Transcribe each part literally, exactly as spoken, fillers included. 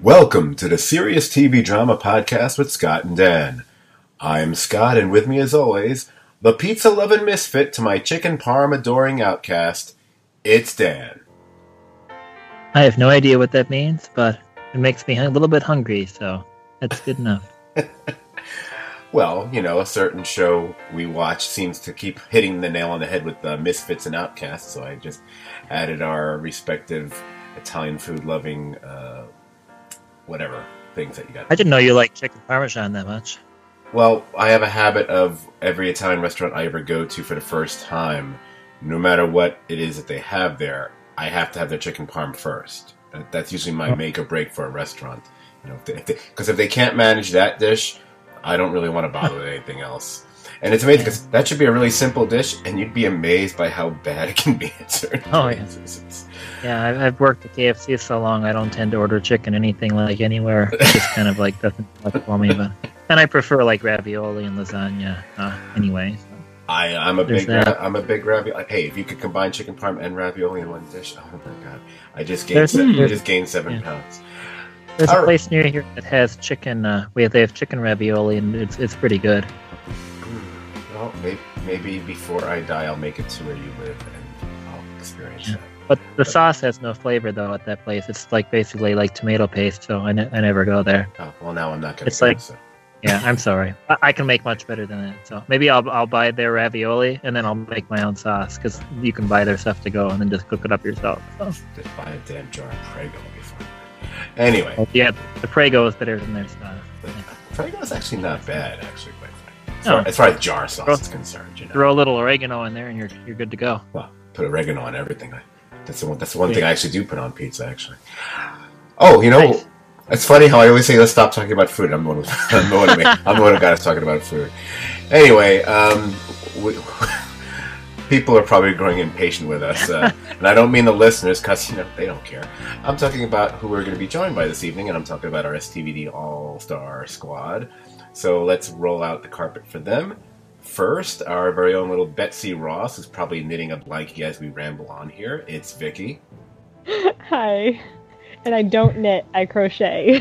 Welcome to the Serious T V Drama Podcast with Scott and Dan. I'm Scott, and with me as always, the pizza-loving misfit to my chicken parm-adoring outcast, it's Dan. I have no idea what that means, but it makes me a little bit hungry, so that's good enough. Well, you know, a certain show we watch seems to keep hitting the nail on the head with the misfits and outcasts, so I just added our respective Italian food-loving, uh, whatever, things that you got. I didn't know you liked chicken parmesan that much. Well, I have a habit of every Italian restaurant I ever go to for the first time, no matter what it is that they have there, I have to have their chicken parm first. That's usually my make or break for a restaurant. You know, because if, if, if they can't manage that dish, I don't really want to bother with anything else. And it's amazing because that should be a really simple dish, and you'd be amazed by how bad it can be at certain oh, places. Yeah, I've, I've worked at K F C so long, I don't tend to order chicken anything like anywhere. It just kind of like doesn't work for me. But and I prefer like ravioli and lasagna uh, anyway. So. I, I'm a big, ra- I'm a big ravioli. Hey, if you could combine chicken parm and ravioli in one dish, oh my god! I just gained, seven, I just gained seven yeah. pounds. There's All a place near here that has chicken. Uh, we have, they have chicken ravioli, and it's it's pretty good. Well, maybe, maybe before I die, I'll make it to where you live, and I'll experience yeah. that. But the but, sauce has no flavor though at that place. It's like basically like tomato paste, so I, ne- I never go there. Oh well, now I'm not going to. It's like. So. Yeah, I'm sorry. I-, I can make much better than that. So maybe I'll I'll buy their ravioli and then I'll make my own sauce because you can buy their stuff to go and then just cook it up yourself. So. Just buy a damn jar of Prego before. Anyway. Well, yeah, the Prego is better than their stuff. Yeah. Prego is actually not bad, actually, quite frankly. As, no. far, as far as jar sauce throw, is concerned, you know. Throw a little oregano in there and you're you're good to go. Well, put oregano on everything. That's the one. That's the one yeah. thing I actually do put on pizza. Actually. Oh, you know. Nice. It's funny how I always say, let's stop talking about food. I'm the one, I'm the one, I'm the one who got us talking about food. Anyway, um, we, people are probably growing impatient with us. Uh, and I don't mean the listeners, because, you know, they don't care. I'm talking about who we're going to be joined by this evening, and I'm talking about our S T V D All-Star Squad. So let's roll out the carpet for them. First, our very own little Betsy Ross, who's probably knitting a blankie as we ramble on here. It's Vicky. Hi. And I don't knit, I crochet.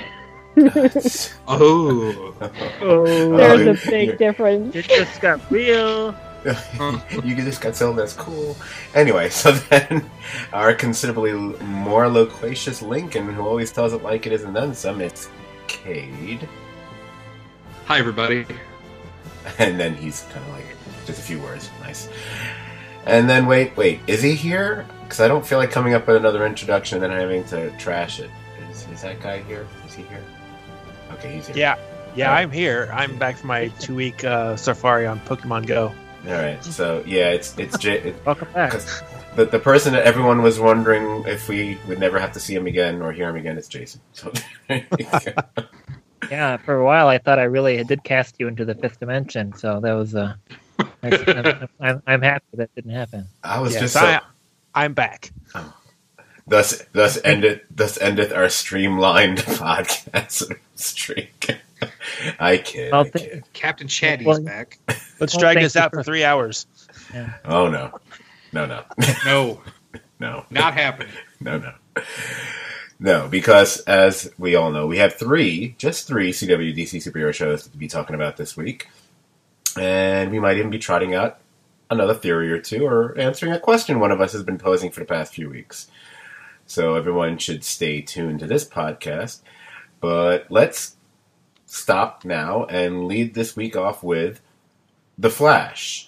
oh. oh. There's a big you're, difference. You just got real. You just got so that's cool. Anyway, so then our considerably more loquacious Lincoln, who always tells it like it is and then some, it's Cade. Hi, everybody. And then he's kind of like, just a few words. Nice. And then, wait, wait, is he here? Because I don't feel like coming up with another introduction and then having to trash it. Is, is that guy here? Is he here? Okay, he's here. Yeah, yeah, oh. I'm here. I'm back from my two-week uh, safari on Pokemon Go. All right, so yeah, it's it's J- it, welcome back. The the person that everyone was wondering if we would never have to see him again or hear him again is Jason. So yeah, for a while I thought I really did cast you into the fifth dimension, so that was uh, I'm, I'm, I'm happy that didn't happen. I was yes, just. So, I, I'm back. Oh. Thus, thus endeth, thus endeth our streamlined podcast streak. I kid. Well, I kid. Captain Chatty's well, back. Let's well, drag this out for, for three hours. Yeah. Oh no, no, no, no, no, not happening. No, no, no. Because as we all know, we have three, just three C W D C superhero shows to be talking about this week, and we might even be trotting out another theory or two, or answering a question one of us has been posing for the past few weeks. So everyone should stay tuned to this podcast. But let's stop now and lead this week off with The Flash.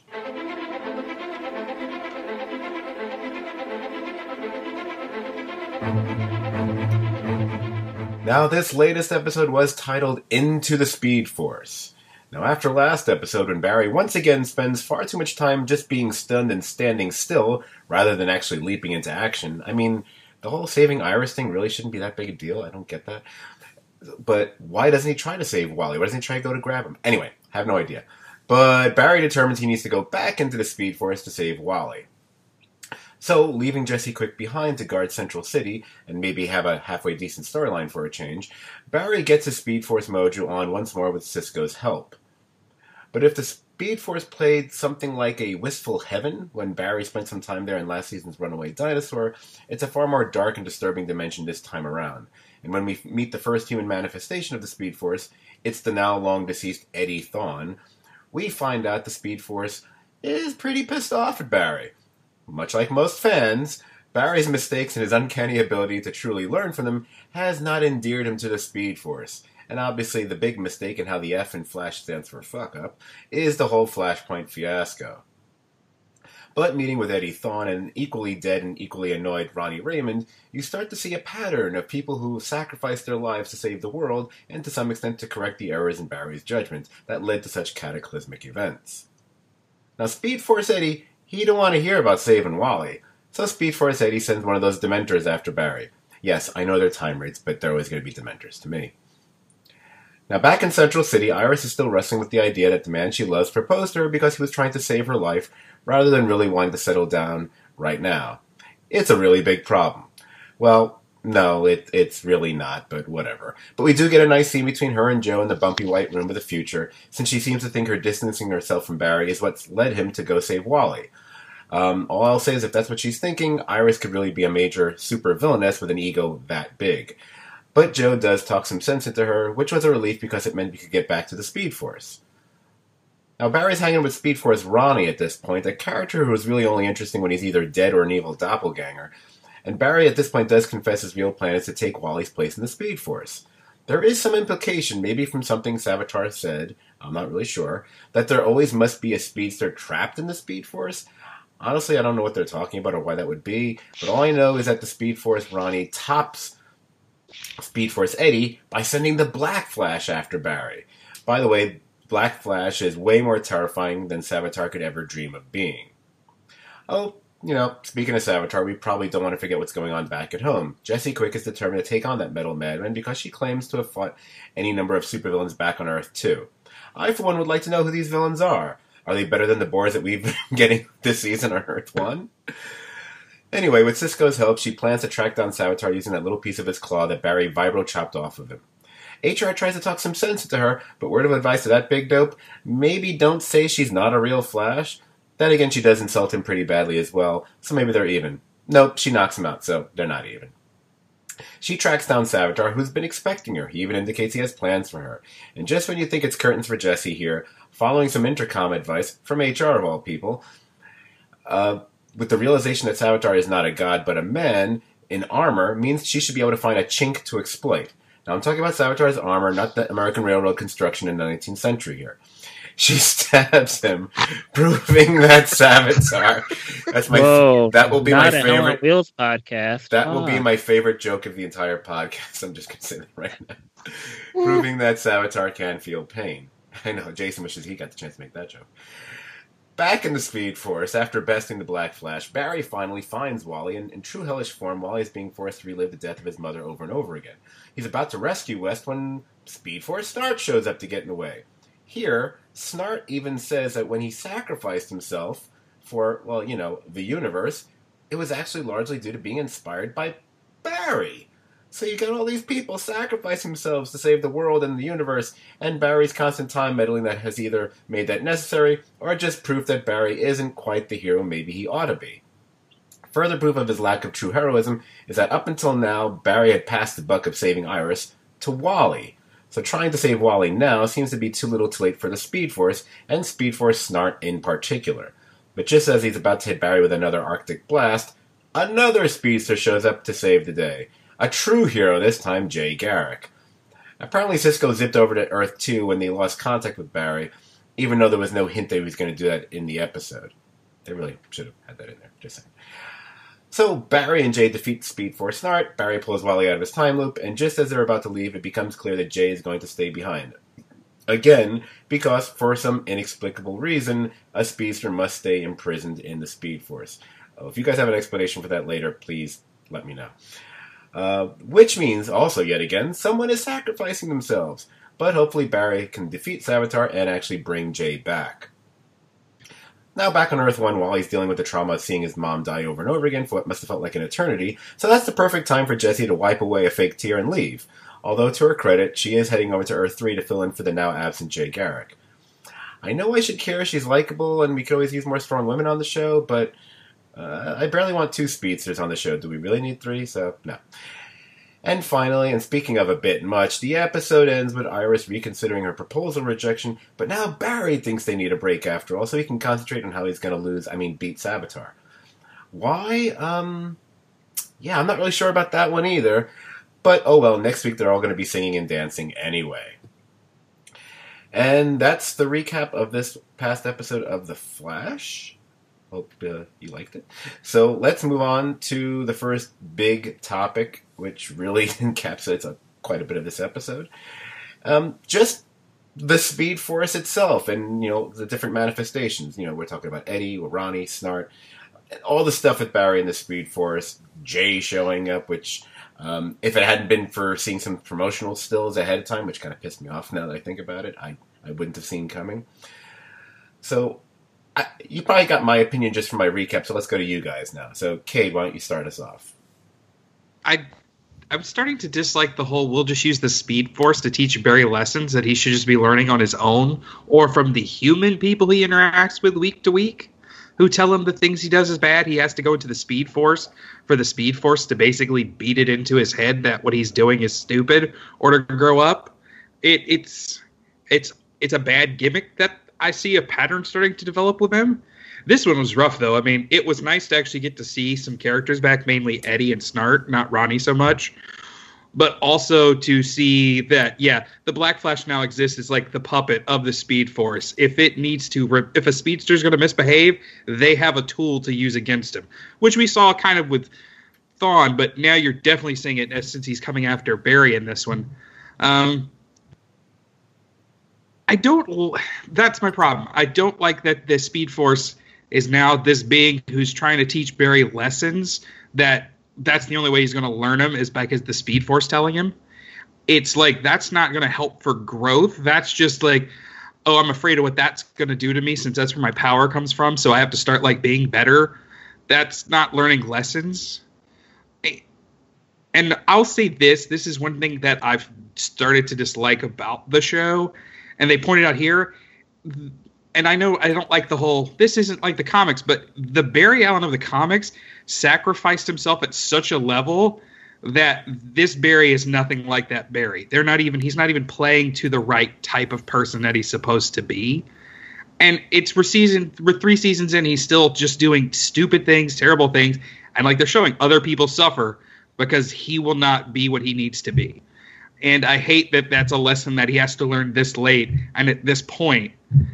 Now, this latest episode was titled Into the Speed Force. Now, after last episode, when Barry once again spends far too much time just being stunned and standing still, rather than actually leaping into action, I mean, the whole saving Iris thing really shouldn't be that big a deal. I don't get that. But why doesn't he try to save Wally? Why doesn't he try to go to grab him? Anyway, I have no idea. But Barry determines he needs to go back into the Speed Force to save Wally. So, leaving Jesse Quick behind to guard Central City, and maybe have a halfway decent storyline for a change, Barry gets his Speed Force mojo on once more with Cisco's help. But if the Speed Force played something like a Wistful Heaven when Barry spent some time there in last season's Runaway Dinosaur. It's a far more dark and disturbing dimension this time around. And when we meet the first human manifestation of the Speed Force, it's the now long-deceased Eddie Thawne, we find out the Speed Force is pretty pissed off at Barry. Much like most fans, Barry's mistakes and his uncanny ability to truly learn from them has not endeared him to the Speed Force. And obviously the big mistake in how the F in Flash stands for fuck up is the whole Flashpoint fiasco. But meeting with Eddie Thawne and equally dead and equally annoyed Ronnie Raymond, you start to see a pattern of people who sacrifice their lives to save the world and to some extent to correct the errors in Barry's judgment that led to such cataclysmic events. Now Speed Force Eddie, he don't want to hear about saving Wally, so Speed Force Eddie sends one of those Dementors after Barry. Yes, I know they're time rates, but they're always going to be Dementors to me. Now, back in Central City, Iris is still wrestling with the idea that the man she loves proposed to her because he was trying to save her life, rather than really wanting to settle down right now. It's a really big problem. Well, no, it, it's really not, but whatever. But we do get a nice scene between her and Joe in the bumpy white room of the future, since she seems to think her distancing herself from Barry is what's led him to go save Wally. Um, all I'll say is if that's what she's thinking, Iris could really be a major super villainess with an ego that big. But Joe does talk some sense into her, which was a relief because it meant we could get back to the Speed Force. Now, Barry's hanging with Speed Force Ronnie at this point, a character who is really only interesting when he's either dead or an evil doppelganger. And Barry at this point does confess his real plan is to take Wally's place in the Speed Force. There is some implication, maybe from something Savitar said, I'm not really sure, that there always must be a speedster trapped in the Speed Force. Honestly, I don't know what they're talking about or why that would be, but all I know is that the Speed Force Ronnie tops Speed Force Eddie by sending the Black Flash after Barry. By the way, Black Flash is way more terrifying than Savitar could ever dream of being. Oh, you know, speaking of Savitar, we probably don't want to forget what's going on back at home. Jessie Quick is determined to take on that metal madman because she claims to have fought any number of supervillains back on Earth, too. I, for one, would like to know who these villains are. Are they better than the bores that we've been getting this season on Earth one? Anyway, with Cisco's help, she plans to track down Savitar using that little piece of his claw that Barry vibro chopped off of him. H R tries to talk some sense into her, but word of advice to that big dope, maybe don't say she's not a real Flash. Then again, she does insult him pretty badly as well, so maybe they're even. Nope, she knocks him out, so they're not even. She tracks down Savitar, who's been expecting her. He even indicates he has plans for her. And just when you think it's curtains for Jessie here, following some intercom advice from H R of all people, uh, with the realization that Savitar is not a god but a man in armor means she should be able to find a chink to exploit. Now, I'm talking about Savitar's armor, not the American Railroad construction in the nineteenth century here. She stabs him, proving that Savitar. That's my. Whoa, that will be not my an favorite. Ellen Wheels podcast. That oh. will be my favorite joke of the entire podcast. I'm just gonna say that right now. Proving that Savitar can feel pain. I know Jason wishes he got the chance to make that joke. Back in the Speed Force, after besting the Black Flash, Barry finally finds Wally, and in true hellish form, Wally is being forced to relive the death of his mother over and over again. He's about to rescue West when Speed Force Snart shows up to get in the way. Here, Snart even says that when he sacrificed himself for, well, you know, the universe, it was actually largely due to being inspired by Barry. So you got all these people sacrificing themselves to save the world and the universe, and Barry's constant time meddling that has either made that necessary, or just proof that Barry isn't quite the hero maybe he ought to be. Further proof of his lack of true heroism is that up until now, Barry had passed the buck of saving Iris to Wally. So trying to save Wally now seems to be too little too late for the Speed Force, and Speed Force Snart in particular. But just as he's about to hit Barry with another Arctic blast, another speedster shows up to save the day. A true hero this time, Jay Garrick. Apparently Cisco zipped over to Earth two when they lost contact with Barry, even though there was no hint that he was going to do that in the episode. They really should have had that in there, just saying. So Barry and Jay defeat Speed Force Snart, Barry pulls Wally out of his time loop, and just as they're about to leave, it becomes clear that Jay is going to stay behind. Again, because for some inexplicable reason, a speedster must stay imprisoned in the Speed Force. Oh, if you guys have an explanation for that later, please let me know. Uh, which means, also yet again, someone is sacrificing themselves. But hopefully Barry can defeat Savitar and actually bring Jay back. Now back on Earth one, Wally's dealing with the trauma of seeing his mom die over and over again for what must have felt like an eternity, so that's the perfect time for Jessie to wipe away a fake tear and leave. Although, to her credit, she is heading over to Earth three to fill in for the now absent Jay Garrick. I know I should care. She's likable, and we could always use more strong women on the show, but uh, I barely want two speedsters on the show. Do we really need three? So, no. And finally, and speaking of a bit much, the episode ends with Iris reconsidering her proposal rejection, but now Barry thinks they need a break after all, so he can concentrate on how he's going to lose, I mean, beat Savitar. Why? Um, yeah, I'm not really sure about that one either, but oh well, next week they're all going to be singing and dancing anyway. And that's the recap of this past episode of The Flash. Hope uh, you liked it. So let's move on to the first big topic, which really encapsulates a, quite a bit of this episode. Um, just the Speed Force itself, and you know the different manifestations. You know, we're talking about Eddie, Ronnie, Snart, and all the stuff with Barry and the Speed Force. Jay showing up, which um, if it hadn't been for seeing some promotional stills ahead of time, which kind of pissed me off now that I think about it, I I wouldn't have seen coming. So. I, you probably got my opinion just from my recap, so let's go to you guys now. So, Cade, why don't you start us off? I, I'm starting to dislike the whole we'll just use the Speed Force to teach Barry lessons that he should just be learning on his own, or from the human people he interacts with week to week, who tell him the things he does is bad. He has to go into the Speed Force for the Speed Force to basically beat it into his head that what he's doing is stupid, or to grow up. It, it's, it's, it's a bad gimmick that I see a pattern starting to develop with him. This one was rough, though. I mean, it was nice to actually get to see some characters back, mainly Eddie and Snart, not Ronnie so much. But also to see that, yeah, the Black Flash now exists as like the puppet of the Speed Force. If it needs to, re- if a speedster's going to misbehave, they have a tool to use against him, which we saw kind of with Thawne, but now you're definitely seeing it as, since he's coming after Barry in this one. Um, I don't, that's my problem. I don't like that the Speed Force is now this being who's trying to teach Barry lessons that that's the only way he's going to learn them is because the Speed Force telling him. It's like, that's not going to help for growth. That's just like, oh, I'm afraid of what that's going to do to me since that's where my power comes from. So I have to start like being better. That's not learning lessons. And I'll say this, this is one thing that I've started to dislike about the show. And they pointed out here, and I know I don't like the whole, this isn't like the comics, but the Barry Allen of the comics sacrificed himself at such a level that this Barry is nothing like that Barry. They're not even, he's not even playing to the right type of person that he's supposed to be. And it's for season, we're three seasons in, he's still just doing stupid things, terrible things. And like they're showing other people suffer because he will not be what he needs to be. And I hate that that's a lesson that he has to learn this late and at this point.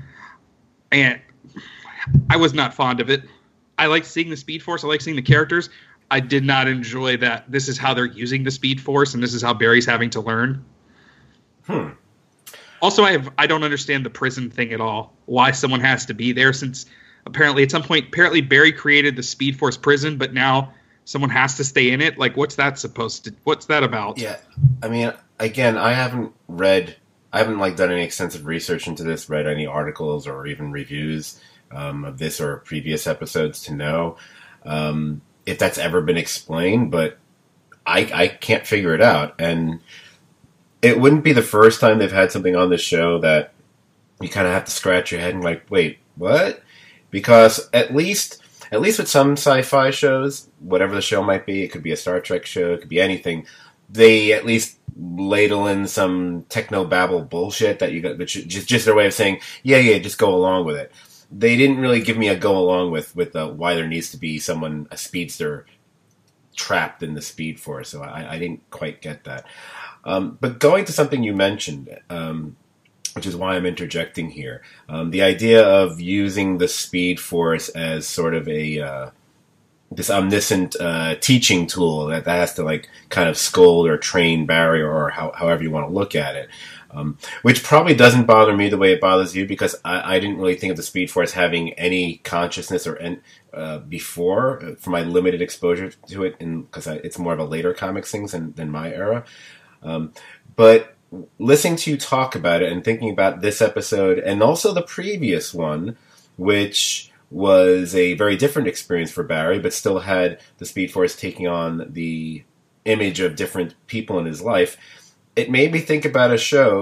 And I was not fond of it. I like seeing the Speed Force. I like seeing the characters. I did not enjoy that this is how they're using the Speed Force and this is how Barry's having to learn. Hmm. Also, I have I don't understand the prison thing at all. Why someone has to be there since apparently at some point, apparently Barry created the Speed Force prison, but now someone has to stay in it. Like, what's that supposed to, what's that about? Yeah. I mean, again, I haven't read, I haven't like done any extensive research into this, read any articles or even reviews um, of this or previous episodes to know um, if that's ever been explained, but I, I can't figure it out. And it wouldn't be the first time they've had something on this show that you kind of have to scratch your head and like, wait, what? Because at least, at least with some sci-fi shows, whatever the show might be, it could be a Star Trek show, it could be anything, they at least ladle in some techno-babble bullshit that you got, which is just, just their way of saying, yeah, yeah, just go along with it. They didn't really give me a go along with, with uh, why there needs to be someone, a speedster, trapped in the Speed Force, so I, I didn't quite get that. Um, but going to something you mentioned, um, which is why I'm interjecting here, um, the idea of using the Speed Force as sort of a uh, this omniscient uh, teaching tool that, that has to like kind of scold or train Barry or how, however you want to look at it, um, which probably doesn't bother me the way it bothers you because I, I didn't really think of the Speed Force having any consciousness or en- uh, before uh, for my limited exposure to it, because it's more of a later comics things than, than my era. Um, but listening to you talk about it and thinking about this episode and also the previous one, which was a very different experience for Barry, but still had the Speed Force taking on the image of different people in his life, it made me think about a show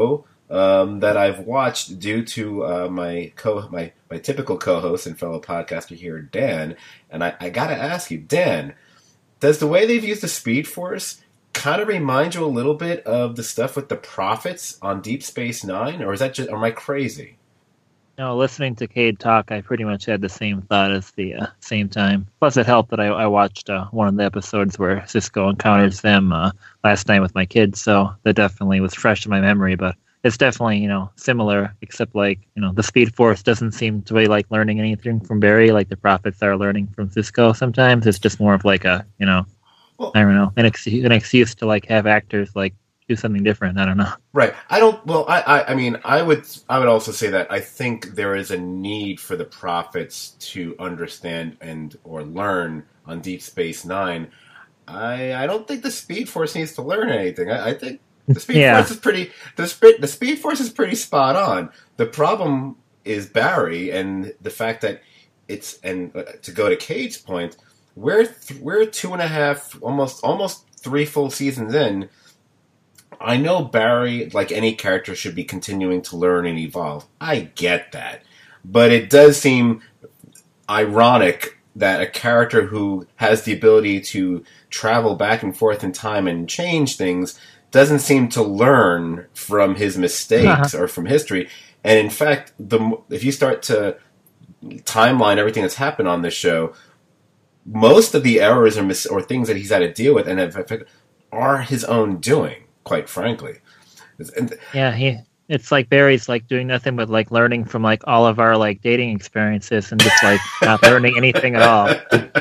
um, that I've watched due to uh, my co my my typical co-host and fellow podcaster here, Dan. And I, I gotta ask you, Dan, does the way they've used the Speed Force kind of remind you a little bit of the stuff with the Prophets on Deep Space Nine, or is that just, am I crazy? No, listening to Cade talk, I pretty much had the same thought at the uh, same time. Plus, it helped that I, I watched uh, one of the episodes where Cisco encounters them uh, last night with my kids, so that definitely was fresh in my memory. But it's definitely, you know, similar, except like, you know, the Speed Force doesn't seem to be like learning anything from Barry, like the Prophets are learning from Cisco. Sometimes it's just more of like a, you know, well, I don't know, an excuse, an excuse to like have actors like do something different. I don't know. Right. I don't. Well, I, I. I mean, I would. I would also say that I think there is a need for the Prophets to understand and or learn on Deep Space Nine. I. I don't think the Speed Force needs to learn anything. I, I think the Speed yeah. Force is pretty. The Speed. The Speed Force is pretty spot on. The problem is Barry and the fact that it's and uh, to go to Cade's point, we're th- we're two and a half, almost almost three full seasons in. I know Barry, like any character, should be continuing to learn and evolve. I get that. But it does seem ironic that a character who has the ability to travel back and forth in time and change things doesn't seem to learn from his mistakes uh-huh. or from history. And in fact, the if you start to timeline everything that's happened on this show, most of the errors or, mis- or things that he's had to deal with and have, are his own doing. Quite frankly, and yeah, he. It's like Barry's like doing nothing but like learning from like all of our like dating experiences and just like not learning anything at all.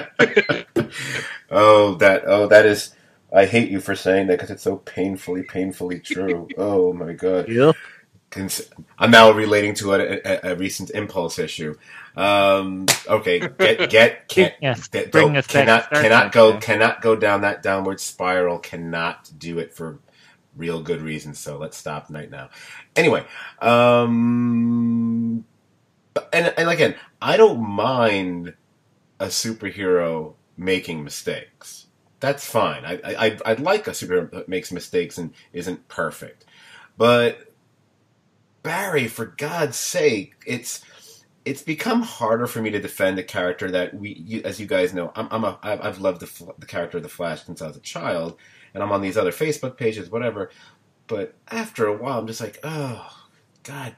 oh, that oh, that is. I hate you for saying that because it's so painfully, painfully true. Oh my god. Yeah. I'm now relating to a, a, a recent Impulse issue. Um, okay, get get can't yes, get, bring go, us cannot back cannot go there. cannot go down that downward spiral. Cannot do it for real good reasons, so let's stop right now. Anyway, um, and, and again, I don't mind a superhero making mistakes. That's fine. I, I, I'd like a superhero that makes mistakes and isn't perfect. But Barry, for God's sake, it's it's become harder for me to defend a character that we, you, as you guys know, I'm, I'm a, I've loved the, the character of the Flash since I was a child. And I'm on these other Facebook pages, whatever. But after a while, I'm just like, oh, God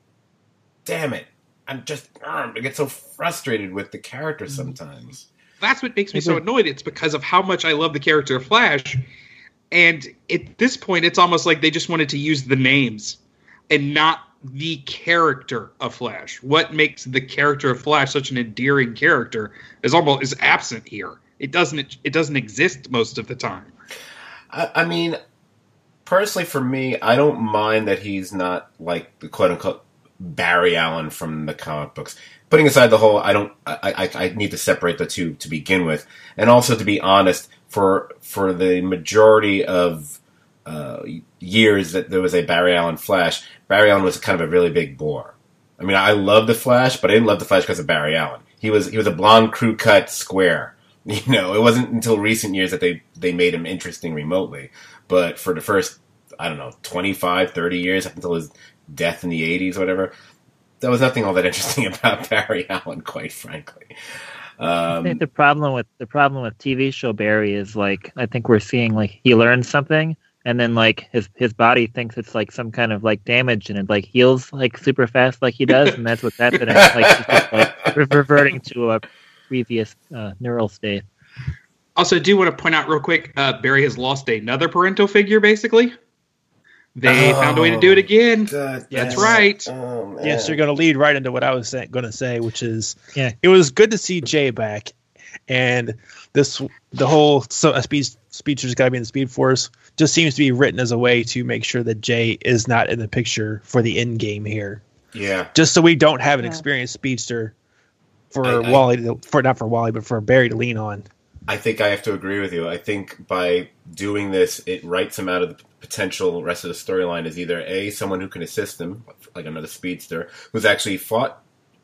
damn it. I'm just, uh, I get so frustrated with the character sometimes. That's what makes me so annoyed. It's because of how much I love the character of Flash. And at this point, it's almost like they just wanted to use the names and not the character of Flash. What makes the character of Flash such an endearing character is almost is absent here. It doesn't, it doesn't exist most of the time. I mean, personally for me, I don't mind that he's not like the quote-unquote Barry Allen from the comic books. Putting aside the whole, I don't, I, I, I need to separate the two to begin with. And also, to be honest, for for the majority of uh, years that there was a Barry Allen Flash, Barry Allen was kind of a really big bore. I mean, I love the Flash, but I didn't love the Flash because of Barry Allen. He was he was a blonde crew cut square. You know, it wasn't until recent years that they, they made him interesting remotely. But for the first, I don't know, twenty-five, thirty years, up until his death in the eighties or whatever, there was nothing all that interesting about Barry Allen, quite frankly. Um, I think the problem with the problem with T V show Barry is like, I think we're seeing like he learns something and then like his, his body thinks it's like some kind of like damage and it like heals like super fast like he does. And that's what's happening. Like he's just like re- reverting to a previous uh, neural state. Also, I do want to point out real quick, uh, Barry has lost another parental figure, basically. They oh, found a way to do it again. God, That's yes. right. Oh, yes, you're going to lead right into what I was going to say, which is, yeah, it was good to see Jay back, and this the whole so a speed speedster's got to be in the Speed Force just seems to be written as a way to make sure that Jay is not in the picture for the end game here. Yeah, just so we don't have an yeah. experienced speedster for I, I, Wally to, for not for Wally but for Barry to lean on. I think I have to agree with you. I think by doing this, it writes him out of the potential rest of the storyline as either A, someone who can assist him, like another speedster, who's actually fought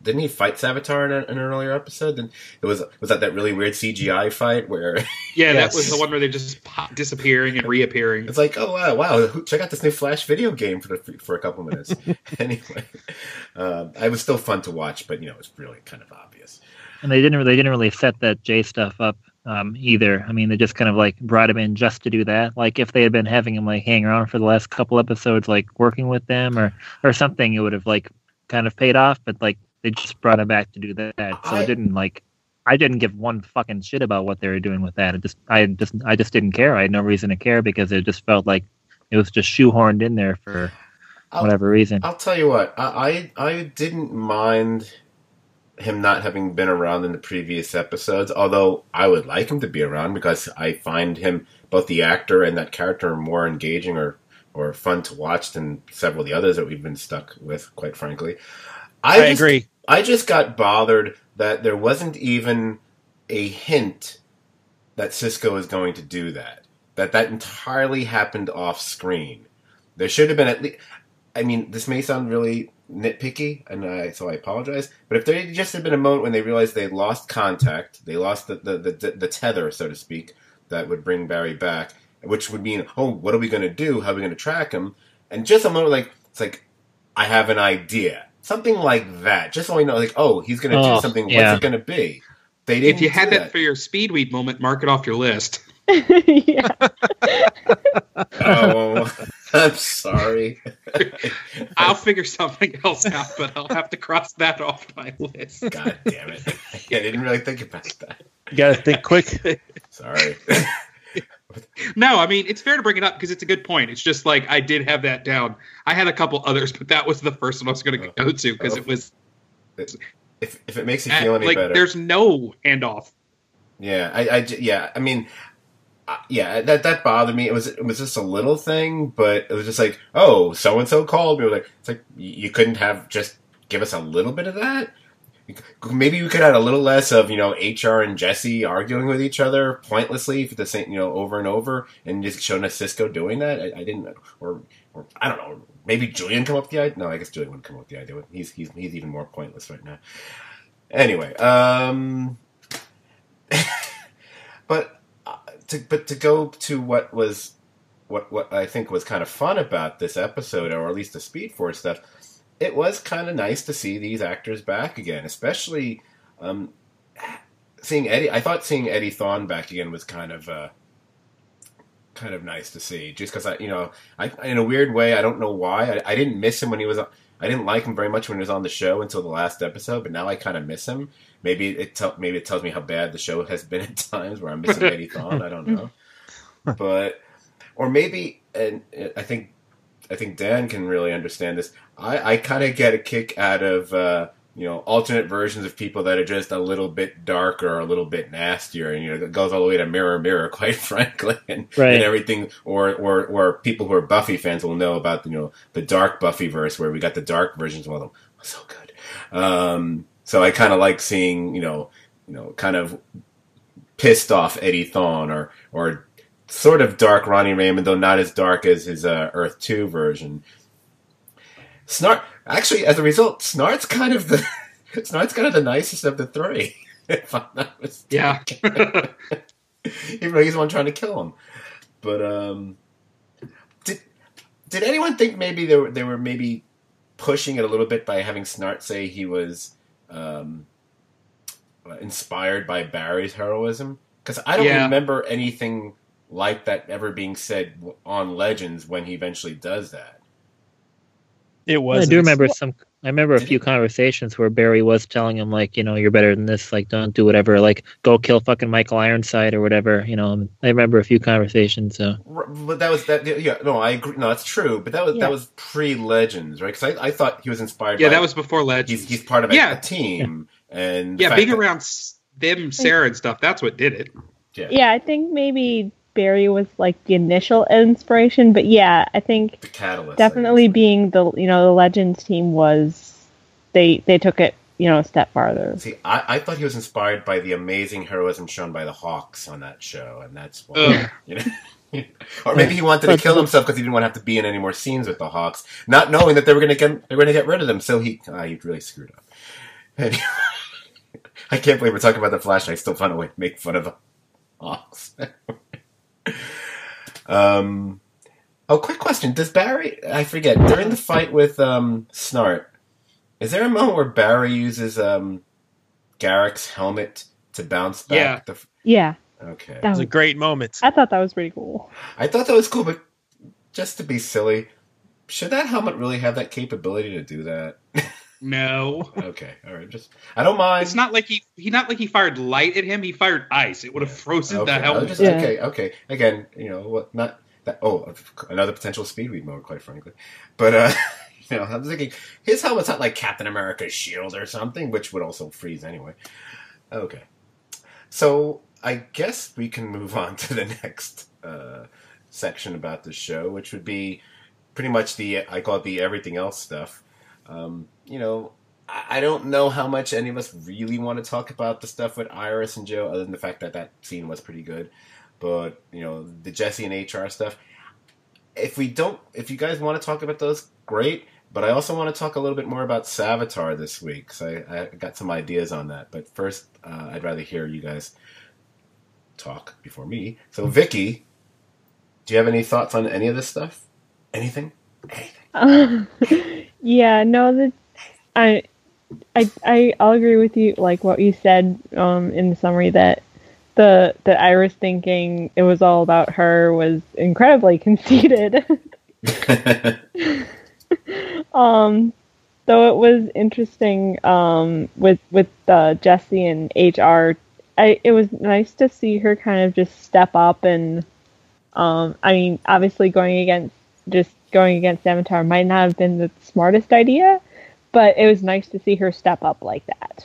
didn't he fight Savitar in, a, in an earlier episode? Then it was was that that really weird C G I fight where Yeah, Yes. that was the one where they're just pop, disappearing and reappearing. it's like, oh wow, wow, check out this new Flash video game for the, for a couple minutes. Anyway, um, it was still fun to watch, but you know, it's really kind of obvious. And they didn't really, they didn't really set that Jay stuff up um, either. I mean, they just kind of like brought him in just to do that. Like if they had been having him like hang around for the last couple episodes, like working with them or or something, it would have like kind of paid off. But like they just brought him back to do that, so I- it didn't like. I didn't give one fucking shit about what they were doing with that. It just, I just, I just didn't care. I had no reason to care because it just felt like it was just shoehorned in there for I'll- whatever reason. I'll tell you what, I, I I didn't mind him not having been around in the previous episodes, although I would like him to be around because I find him, both the actor and that character, more engaging or, or fun to watch than several of the others that we've been stuck with, quite frankly. I, just, agree. I just got bothered that there wasn't even a hint that Cisco is going to do that. That that entirely happened off screen. There should have been at least. I mean, this may sound really nitpicky, and I, so I apologize. But if there just had been a moment when they realized they lost contact, they lost the the, the, the tether, so to speak, that would bring Barry back, which would mean, oh, what are we going to do? How are we going to track him? And just a moment like it's like, I have an idea. Something like that. Just so we know, like, oh, he's going to Oh, do something. yeah. What's it going to be? They didn't If you had do that for your Speedweed moment, mark it off your list. Yeah. Oh, I'm sorry. I'll figure something else out, but I'll have to cross that off my list. God damn it. I didn't really think about that. You got to think quick. Sorry. No, I mean, it's fair to bring it up because it's a good point. It's just like I did have that down. I had a couple others, but that was the first one I was going to go to because it was If, if it makes you feel any like better. there's no handoff. Yeah, I, I j- yeah, I mean, uh, yeah, that that bothered me. It was it was just a little thing, but it was just like, oh, so and so called me. Like, it's like you couldn't have just give us a little bit of that. Maybe we could have a little less of, you know, H R and Jesse arguing with each other pointlessly for the same, you know, over and over, and just showing us Cisco doing that. I, I didn't, or, or I don't know. Maybe Julian come up with the idea. No, I guess Julian wouldn't come up with the idea. He's he's he's even more pointless right now. Anyway, um, but uh, to but to go to what was what what I think was kind of fun about this episode, or at least the Speed Force stuff. It was kind of nice to see these actors back again, especially um, seeing Eddie. I thought seeing Eddie Thawne back again was kind of uh, kind of nice to see, just because I, you know, I in a weird way, I don't know why I, I didn't miss him when he was. I didn't like him very much when he was on the show until the last episode, but now I kind of miss him. Maybe it te- maybe it tells me how bad the show has been at times where I'm missing Eddie Thawne. I don't know, but or maybe, and I think. I think Dan can really understand this. I, I kind of get a kick out of, uh, you know, alternate versions of people that are just a little bit darker or a little bit nastier. And, you know, it goes all the way to Mirror, Mirror, quite frankly. And, Right. and everything. Or, or, or people who are Buffy fans will know about, you know, the dark Buffy verse where we got the dark versions of all of them. So good. Um, so I kind of like seeing, you know, you know, kind of pissed off Eddie Thawne or, or, sort of dark Ronnie Raymond, though not as dark as his uh, Earth two version. Snart, actually, as a result, Snart's kind of the Snart's kind of the nicest of the three, if I'm not mistaken. Yeah. Even though he's the one trying to kill him. But um, did did anyone think maybe they were they were maybe pushing it a little bit by having Snart say he was um, inspired by Barry's heroism? Because I don't Yeah. remember anything like that ever being said on Legends when he eventually does that. It was. I do remember some. I remember a Did few he? conversations where Barry was telling him, like, you know, you're better than this. Like, don't do whatever. Like, go kill fucking Michael Ironside or whatever. You know, I remember a few conversations. So R- But that was that. Yeah, no, I agree. No, that's true. But that was Yeah. that was pre Legends, right? Because I, I thought he was inspired. Yeah, by, that was before Legends. He's he's part of a, Yeah. a team, and the yeah, fact being that- around s- them, Sarah, and stuff, that's what did it. Yeah, Yeah, I think maybe Barry was like the initial inspiration, but yeah, I think the catalyst. I definitely guess. being the you know the Legends team was they they took it you know a step farther. See, I, I thought he was inspired by the amazing heroism shown by the Hawks on that show, and that's why. Ugh. You know. Or maybe he wanted to kill himself because he didn't want to have to be in any more scenes with the Hawks, not knowing that they were going to get they were going to get rid of them. So he uh, he really screwed up. Anyway, I can't believe we're talking about the Flash and I still find a way to make fun of the Hawks. um, oh, quick question. Does Barry, I forget, during the fight with um, Snart, is there a moment where Barry uses um, Garrick's helmet to bounce back? Yeah. The, Yeah. okay. That It was a was, great moment. I thought that was pretty cool. I thought that was cool, but just to be silly, should that helmet really have that capability to do that? No. Okay, all right. Just I don't mind. It's not like he he not like he fired light at him. He fired ice. It would have frozen okay, the I was helmet. just- Yeah. okay, okay. Again, you know what? Not that. Oh, another potential speedweed mode, quite frankly. But uh, you know, I was thinking his helmet's not like Captain America's shield or something, which would also freeze anyway. Okay, so I guess we can move on to the next uh, section about the show, which would be pretty much the I call it the everything else stuff. Um, you know, I, I don't know how much any of us really want to talk about the stuff with Iris and Joe, other than the fact that that scene was pretty good. But you know, the Jesse and H R stuff. If we don't, if you guys want to talk about those, great. But I also want to talk a little bit more about Savitar this week, so I, I got some ideas on that. But first, uh, I'd rather hear you guys talk before me. So, Vicky, do you have any thoughts on any of this stuff? Anything? Anything? Yeah, no, the I, I, I, I'll agree with you. Like what you said um, in the summary, that the the Iris thinking it was all about her was incredibly conceited. um, though it was interesting um, with with uh, Jesse and H R. I, it was nice to see her kind of just step up and. Um, I mean, obviously going against just going against Savitar might not have been the smartest idea, but it was nice to see her step up like that.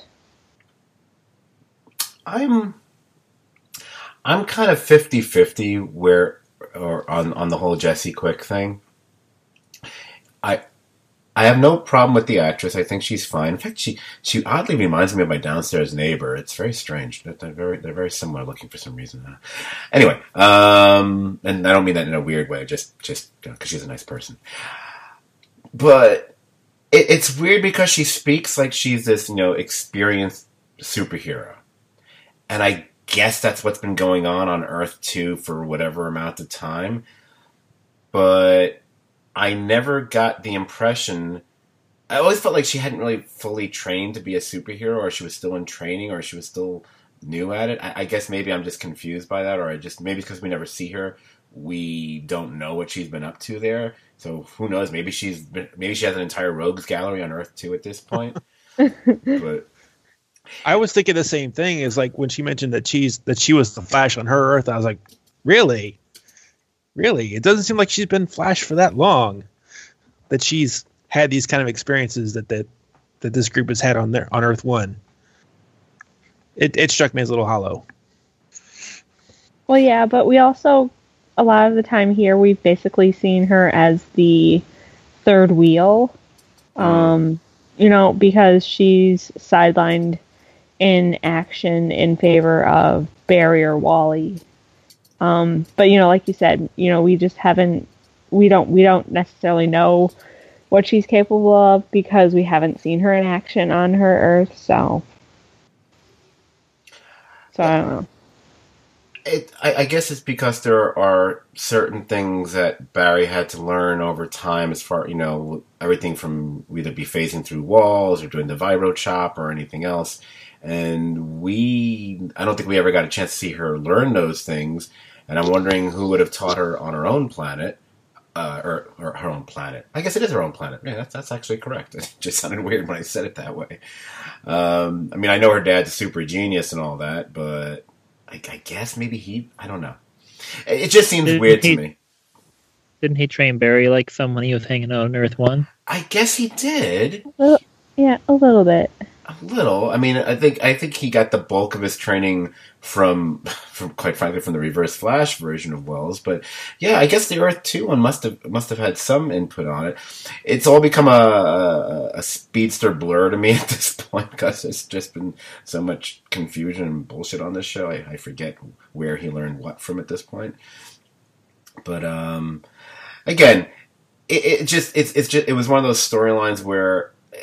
I'm I'm kind of fifty-fifty where or on, on the whole Jesse Quick thing. I I have no problem with the actress. I think she's fine. In fact, she she oddly reminds me of my downstairs neighbor. It's very strange. They're, they're very they're very similar looking for some reason. Uh, anyway, um, and I don't mean that in a weird way. Just just because you know, she's a nice person. But it, it's weird because she speaks like she's this you know experienced superhero, and I guess that's what's been going on on Earth two for whatever amount of time. But I never got the impression. I always felt like she hadn't really fully trained to be a superhero, or she was still in training, or she was still new at it. I, I guess maybe I'm just confused by that, or I just maybe because we never see her, we don't know what she's been up to there. So who knows? Maybe she's been, maybe she has an entire rogues gallery on Earth two at this point. But I was thinking the same thing. Is like when she mentioned that she's that she was the Flash on her Earth. I was like, really? Really, it doesn't seem like she's been Flash for that long. That she's had these kind of experiences that that, that this group has had on their on Earth One. It it struck me as a little hollow. Well, yeah, but we also a lot of the time here we've basically seen her as the third wheel. Um, you know, because she's sidelined in action in favor of Barry or Wally. Um, but you know, like you said, you know, we just haven't, we don't, we don't necessarily know what she's capable of because we haven't seen her in action on her Earth. So, so I don't know. It, I, I guess it's because there are certain things that Barry had to learn over time, as far you know, everything from either be phasing through walls or doing the vibro chop or anything else. And we, I don't think we ever got a chance to see her learn those things. And I'm wondering who would have taught her on her own planet, uh, or, or her own planet. I guess it is her own planet. Yeah, that's that's actually correct. It just sounded weird when I said it that way. Um, I mean, I know her dad's a super genius and all that, but I, I guess maybe he, I don't know. It just seems Didn't weird he- to me. Didn't he train Barry like some when he was hanging out on Earth One? I guess he did. Well, yeah, a little bit. A little. I mean, I think I think he got the bulk of his training from, from quite frankly, from the Reverse Flash version of Wells. But yeah, I guess the Earth Two one must have must have had some input on it. It's all become a a, a speedster blur to me at this point because there's just been so much confusion and bullshit on this show. I, I forget where he learned what from at this point. But um, again, it, it just it's it's just it was one of those storylines where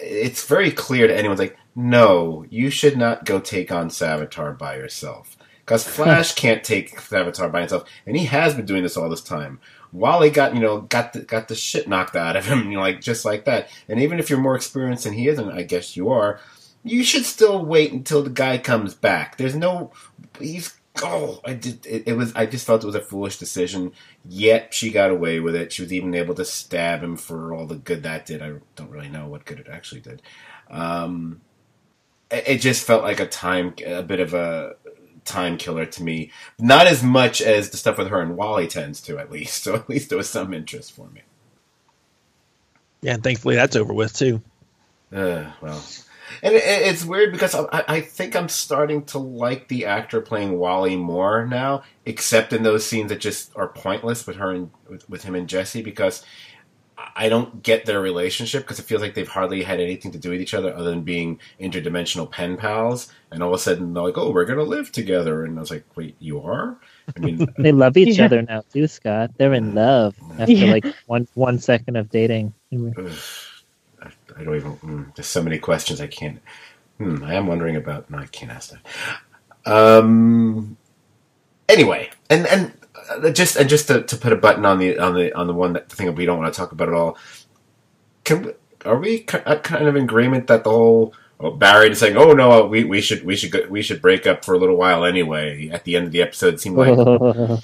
it's very clear to anyone, like, no, you should not go take on Savitar by yourself. Because Flash can't take Savitar by himself, and he has been doing this all this time. Wally got, you know, got the, got the shit knocked out of him, you know, like, just like that. And even if you're more experienced than he is, and I guess you are, you should still wait until the guy comes back. There's no, he's, oh, I did, it, it was, I just felt it was a foolish decision, yet she got away with it. She was even able to stab him for all the good that did. I don't really know what good it actually did. Um, it, it just felt like a time, a bit of a time killer to me. Not as much as the stuff with her and Wally tends to, at least. So at least there was some interest for me. Yeah, and thankfully that's over with too. Uh, well, and it, it's weird because I, I think I'm starting to like the actor playing Wally more now, except in those scenes that just are pointless with her and with, with him and Jesse, because I don't get their relationship, because it feels like they've hardly had anything to do with each other other than being interdimensional pen pals. And all of a sudden they're like, "Oh, we're gonna live together," and I was like, "Wait, you are?" I mean, they love each Yeah. other now too, Scott. They're in love after Yeah. like one one second of dating. ugh, I, I don't even. Mm, there's so many questions I can't. Hmm, I am wondering about. No, I can't ask that. Um. Anyway, and and. Uh, just and just to, to put a button on the on the on the one that the thing that we don't want to talk about at all. Can we, are we ki- uh, kind of in agreement that the whole oh, Barry is saying, "Oh no, we, we should we should go, we should break up for a little while anyway"? At the end of the episode, it seemed like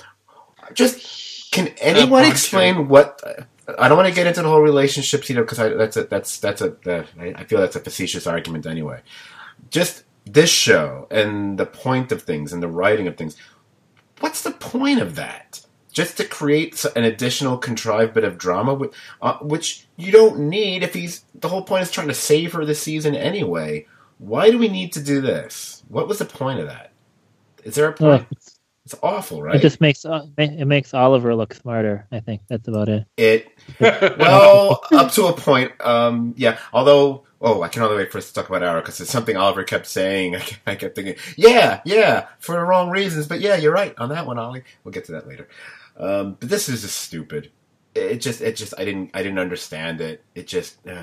just can anyone Uh, explain what? I don't want to get into the whole relationships, you know, because that's a that's that's a that, I feel that's a facetious argument anyway. Just this show and the point of things and the writing of things. What's the point of that? Just to create an additional contrived bit of drama, which, uh, which you don't need if he's... The whole point is trying to save her this season anyway. Why do we need to do this? What was the point of that? Is there a point? Well, It's awful, right? it just makes it makes Oliver look smarter. I think that's about it. It... Well, up to a point, um, yeah. Although... Oh, I can only wait for us to talk about Arrow, because it's something Oliver kept saying. I kept thinking, yeah, yeah, for the wrong reasons. But yeah, you're right on that one, Ollie. We'll get to that later. Um, but this is just stupid. It just, it just, I didn't, I didn't understand it. It just, uh,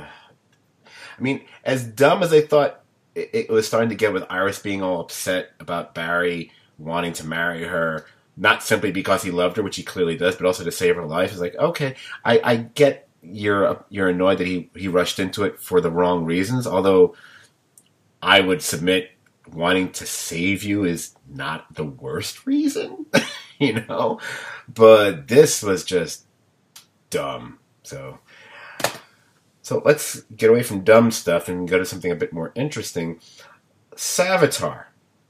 I mean, as dumb as I thought it, it was starting to get with Iris being all upset about Barry wanting to marry her, not simply because he loved her, which he clearly does, but also to save her life. It's like, okay, I, I get you're you're annoyed that he, he rushed into it for the wrong reasons, although I would submit wanting to save you is not the worst reason, you know? But this was just dumb. So so let's get away from dumb stuff and go to something a bit more interesting. Savitar.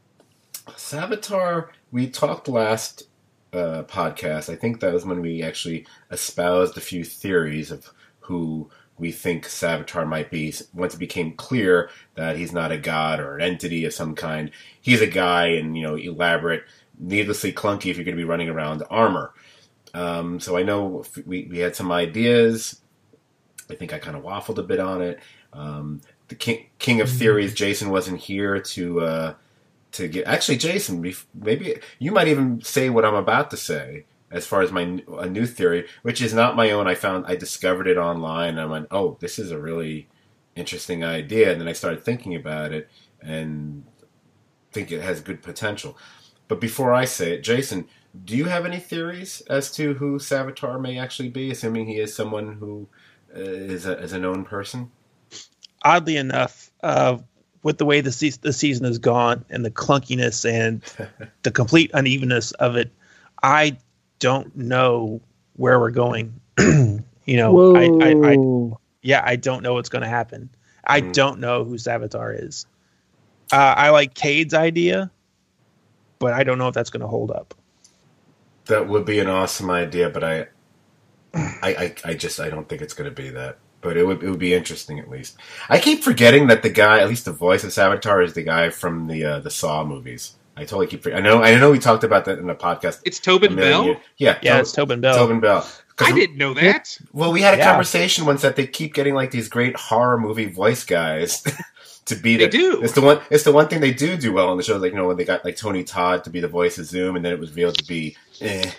Savitar, we talked last Uh, podcast. I think that was when we actually espoused a few theories of who we think Savitar might be. Once it became clear that he's not a god or an entity of some kind, he's a guy and, you know, elaborate, needlessly clunky if you're going to be running around armor. Um, so I know we, we had some ideas. I think I kind of waffled a bit on it. Um, the king, king of theories, Jason, wasn't here to uh, to get. Actually, Jason, maybe you might even say what I'm about to say as far as my a new theory, which is not my own. I found I discovered it online, and I went, "Oh, this is a really interesting idea." And then I started thinking about it and think it has good potential. But before I say it, Jason, do you have any theories as to who Savitar may actually be, assuming he is someone who uh, is, a, is a known person? Oddly enough, uh, with the way the, se- the season has gone and the clunkiness and the complete unevenness of it, I don't know where we're going. you know, Whoa. I, I, I, yeah, I don't know what's going to happen. I Mm. don't know who Savitar is. Uh, I like Cade's idea, but I don't know if that's going to hold up. That would be an awesome idea, but I, I, I, I just I don't think it's going to be that. But it would it would be interesting at least. I keep forgetting that the guy, at least the voice of Savitar, is the guy from the uh, the Saw movies. I totally keep. I know. I know we talked about that in the podcast. It's Tobin a million Bell? years- Yeah, Yeah, To- it's Tobin Bell. Tobin Bell. 'Cause I didn't know that. Well, we had a Yeah. conversation once that they keep getting like these great horror movie voice guys to be the. They do. It's the one. It's the one thing they do do well on the show. Like, you know, when they got like Tony Todd to be the voice of Zoom, and then it was revealed to be. Eh.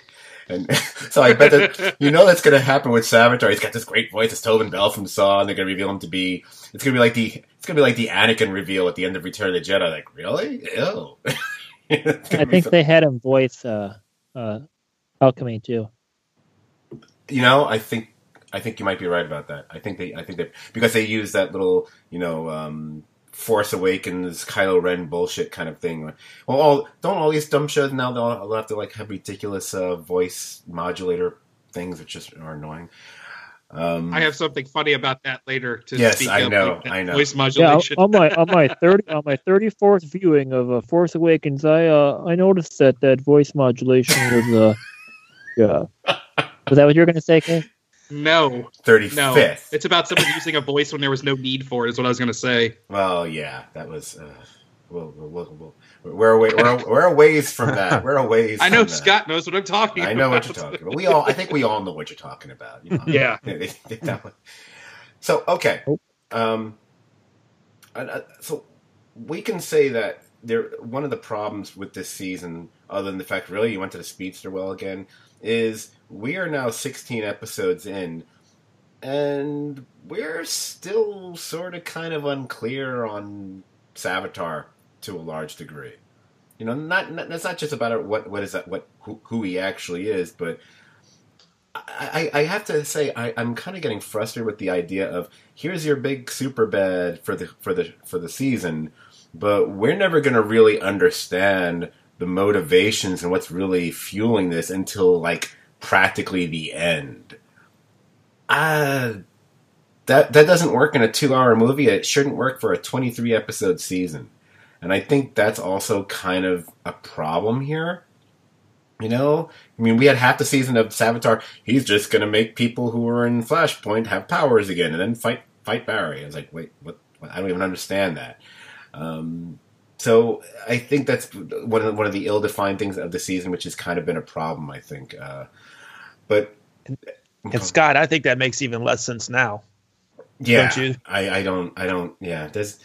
And so I bet that you know that's going to happen with Savitar. He's got this great voice. It's Tobin Bell from Saw, and they're going to reveal him to be. It's going to be like the. It's going to be like the Anakin reveal at the end of Return of the Jedi. Like, really? Ew. I think so... they had him voice uh, uh, Alchemy too. You know, I think I think you might be right about that. I think they. I think that because they use that little, you know. Um, Force Awakens, Kylo Ren bullshit kind of thing. Well, all, don't all these dumb shows now they'll, they'll have to like have ridiculous uh, voice modulator things, which just are annoying. Um, I have something funny about that later. To yes, speak I of, know, like, I know. Voice modulation. Yeah, on my on my thirty on my thirty fourth viewing of uh, Force Awakens, I uh, I noticed that that voice modulation was uh, yeah. Was that what you were going to say, Kay? No. thirty-fifth. No. It's about someone using a voice when there was no need for it, is what I was going to say. Well, yeah, that was... Uh, we'll, we'll, we'll, we're, away, we're, we're a ways from that. We're a ways I know from Scott that. knows what I'm talking I about. I know what you're talking about. We all, I think we all know what you're talking about. You know? Yeah. So, okay. Um, uh, so, we can say that there. One of the problems with this season, other than the fact, really, you went to the Speedster well again, is... We are now sixteen episodes in, and we're still sort of kind of unclear on Savitar to a large degree. You know, not, not it's not just about what what is that what who, who he actually is, but I, I, I have to say I, I'm kind of getting frustrated with the idea of here's your big super bad for the for the for the season, but we're never going to really understand the motivations and what's really fueling this until like. Practically the end. Uh, that that doesn't work in a two-hour movie. It shouldn't work for a twenty-three episode season. And I think that's also kind of a problem here. You know? I mean, we had half the season of Savitar. He's just going to make people who are in Flashpoint have powers again and then fight fight Barry. I was like, wait, what? what? I don't even understand that. Um, so I think that's one of the, one of the ill-defined things of the season, which has kind of been a problem, I think. Uh, but and, and Scott, I think that makes even less sense now. Yeah, don't you? I, I don't, I don't. Yeah, there's.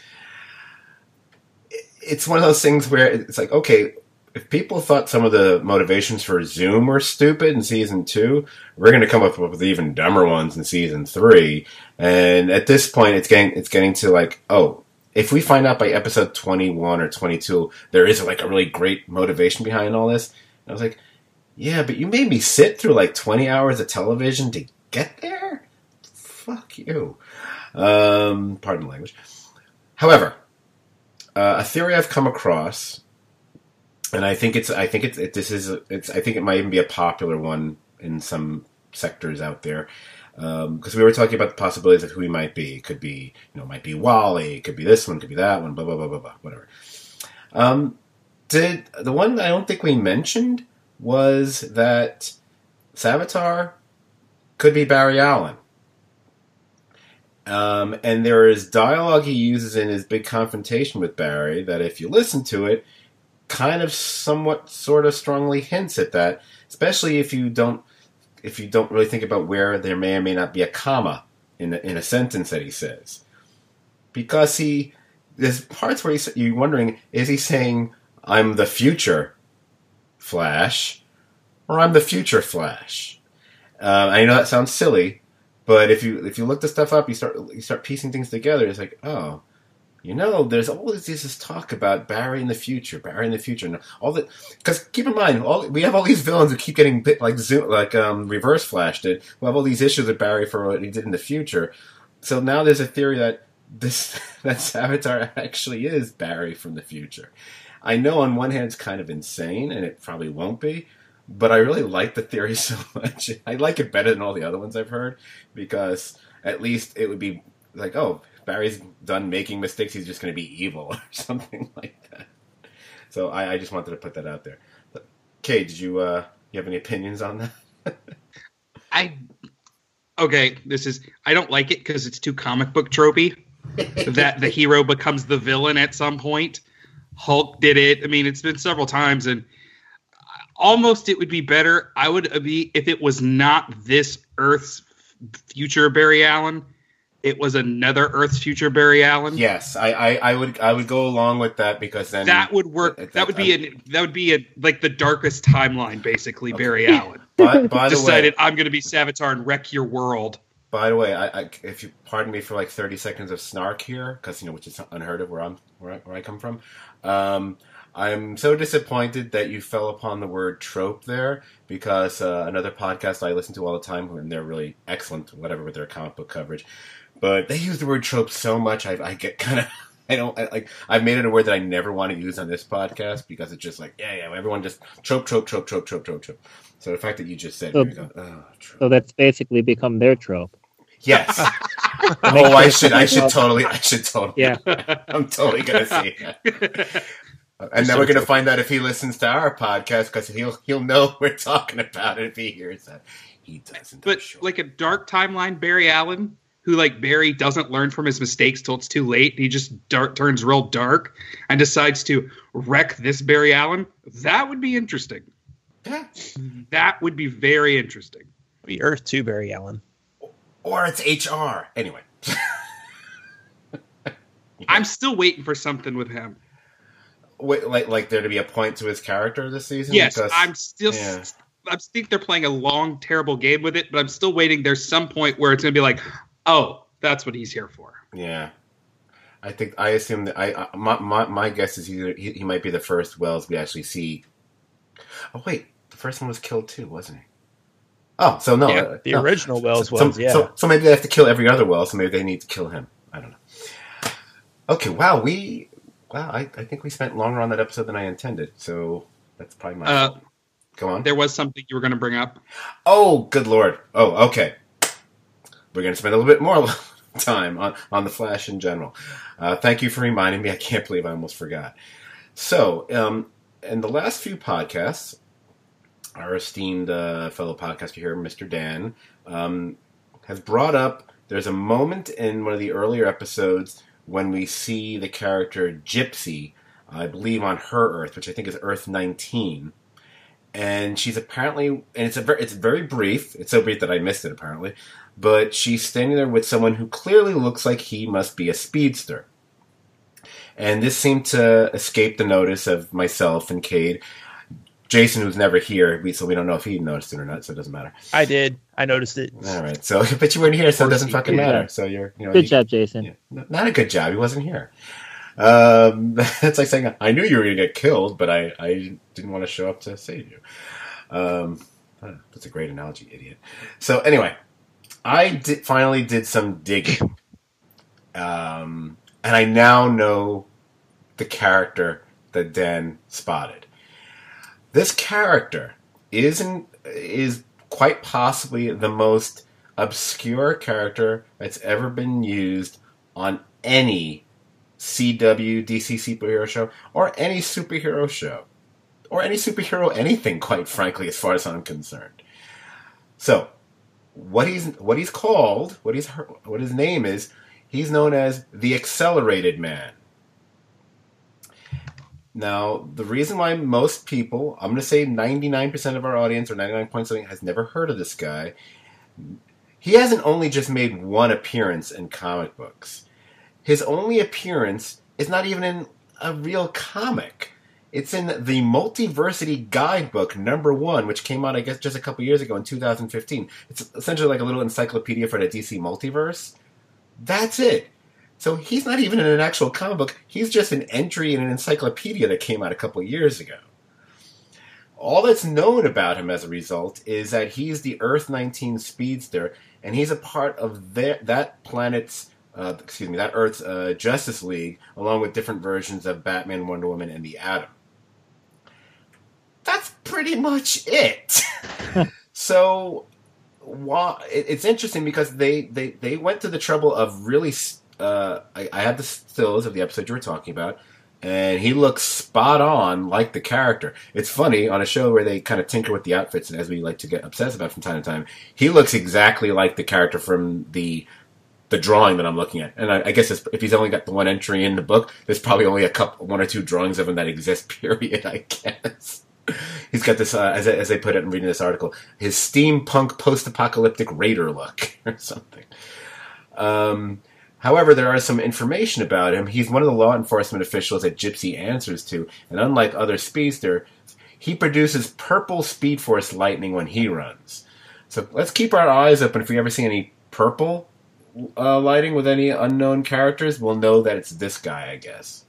It's one of those things where it's like, okay, if people thought some of the motivations for Zoom were stupid in season two, we're going to come up with even dumber ones in season three. And at this point, it's getting, it's getting to like, oh, if we find out by episode twenty-one or twenty-two, there is like a really great motivation behind all this. And I was like. Yeah, but you made me sit through like twenty hours of television to get there? Fuck you. Um, pardon the language. However, uh, a theory I've come across, and I think it's, I think it's, it, this is, it's, I think it might even be a popular one in some sectors out there. Um, because we were talking about the possibilities of who he might be. It could be, you know, it might be Wally, it could be this one, it could be that one, blah, blah, blah, blah, blah, whatever. Um, did, the one I don't think we mentioned was that Savitar could be Barry Allen. Um, and there is dialogue he uses in his big confrontation with Barry that if you listen to it, kind of somewhat sort of strongly hints at that, especially if you don't if you don't really think about where there may or may not be a comma in a, in a sentence that he says. Because he, there's parts where he's, you're wondering, is he saying, I'm the future Flash, or I'm the future Flash? Uh, I know that sounds silly, but if you if you look the stuff up, you start you start piecing things together. It's like, oh, you know, there's always this talk about Barry in the future, Barry in the future, and all that. Because keep in mind, all we have all these villains who keep getting bit like Zoom, like um, Reverse Flash did. We have all these issues with Barry for what he did in the future. So now there's a theory that this that Savitar actually is Barry from the future. I know on one hand it's kind of insane, and it probably won't be, but I really like the theory so much. I like it better than all the other ones I've heard, because at least it would be like, oh, Barry's done making mistakes, he's just going to be evil, or something like that. So I, I just wanted to put that out there. But, Kay, did you, uh, you have any opinions on that? I, okay, this is, I don't like it because it's too comic book tropey, that the hero becomes the villain at some point. Hulk did it. I mean, it's been several times, and almost it would be better. I would be if it was not this Earth's future Barry Allen, it was another Earth's future Barry Allen. Yes, I, I, I would I would go along with that because then that would work. That, that would be an, that would be a, like the darkest timeline, basically. Okay. Barry Allen by, by decided the way, I'm going to be Savitar and wreck your world. By the way, I, I, if you pardon me for like thirty seconds of snark here, because you know which is unheard of where I'm where I, where I come from. Um, I'm so disappointed that you fell upon the word trope there, because uh, another podcast I listen to all the time, and they're really excellent, whatever, with their comic book coverage, but they use the word trope so much, I, I get kind of, I don't, I, like, I've made it a word that I never want to use on this podcast, because it's just like, yeah, yeah, everyone just, trope, trope, trope, trope, trope, trope, trope. So the fact that you just said so, it, you go, oh, trope. So that's basically become their trope. Yes. Oh, I should, I should totally, I should totally. Yeah. I'm totally going to see that. And then we're going to find out if he listens to our podcast, because he'll he'll know we're talking about it if he hears that. He doesn't. But sure. Like a dark timeline Barry Allen, who like Barry doesn't learn from his mistakes till it's too late. He just dark, turns real dark and decides to wreck this Barry Allen. That would be interesting. Yeah. That would be very interesting. Be Earth two Barry Allen. Or it's H R. Anyway. I'm still waiting for something with him. Wait, like, like there to be a point to his character this season? Yes, because, I'm still. yeah. I think they're playing a long, terrible game with it, but I'm still waiting. There's some point where it's going to be like, oh, that's what he's here for. Yeah, I think I assume that I, I my, my my guess is he, he he might be the first Wells we actually see. Oh wait, the first one was killed too, wasn't he? Oh, so no, yeah, uh, the no. original Wells so, was so, yeah. So, so maybe they have to kill every other Wells, so maybe they need to kill him. I don't know. Okay, wow, we. Wow, I, I think we spent longer on that episode than I intended, so that's probably my uh, fault. Go on. There was something you were going to bring up. Oh, good lord. Oh, okay. We're going to spend a little bit more time on, on The Flash in general. Uh, thank you for reminding me. I can't believe I almost forgot. So, um, in the last few podcasts, our esteemed uh, fellow podcaster here, Mister Dan, um, has brought up, there's a moment in one of the earlier episodes when we see the character Gypsy, I believe on her Earth, which I think is Earth nineteen. And she's apparently, and it's a very, it's very brief. It's so brief that I missed it apparently. But she's standing there with someone who clearly looks like he must be a speedster. And this seemed to escape the notice of myself and Cade. Jason, who's never here, so we don't know if he noticed it or not, so it doesn't matter. I did. I noticed it. All right. So, but you weren't here, so it doesn't fucking matter. So you're, you know, Good you, job, Jason. Yeah, not a good job. He wasn't here. Um, it's like saying, I knew you were going to get killed, but I, I didn't want to show up to save you. Um, that's a great analogy, idiot. So anyway, I did, finally did some digging. Um, and I now know the character that Dan spotted. This character is, in, is quite possibly the most obscure character that's ever been used on any C W, D C superhero show, or any superhero show, or any superhero anything, quite frankly, as far as I'm concerned. So, what he's what he's called, what he's what his name is, he's known as the Accelerated Man. Now, the reason why most people, I'm going to say ninety-nine percent of our audience, or ninety-nine point something, has never heard of this guy, he hasn't only just made one appearance in comic books. His only appearance is not even in a real comic. It's in the Multiversity Guidebook number one, which came out, I guess, just a couple years ago in two thousand fifteen. It's essentially like a little encyclopedia for the D C multiverse. That's it. So he's not even in an actual comic book. He's just an entry in an encyclopedia that came out a couple years ago. All that's known about him as a result is that he's the Earth nineteen speedster, and he's a part of their, that planet's Uh, excuse me, that Earth's uh, Justice League, along with different versions of Batman, Wonder Woman, and the Atom. That's pretty much it. So, while, it, it's interesting because they, they, they went to the trouble of really... Uh, I, I had the stills of the episode you were talking about, and he looks spot on like the character. It's funny, on a show where they kind of tinker with the outfits, as we like to get obsessed about from time to time, he looks exactly like the character from the... the drawing that I'm looking at. And I, I guess if he's only got the one entry in the book, there's probably only a couple, one or two drawings of him that exist, period, I guess. He's got this, uh, as, I, as I put it in reading this article, his steampunk post-apocalyptic raider look, or something. Um, however, there are some information about him. He's one of the law enforcement officials that Gypsy answers to, and unlike other speedsters, he produces purple Speed Force lightning when he runs. So let's keep our eyes open. If we ever see any purple uh, lighting with any unknown characters, we'll know that it's this guy, I guess.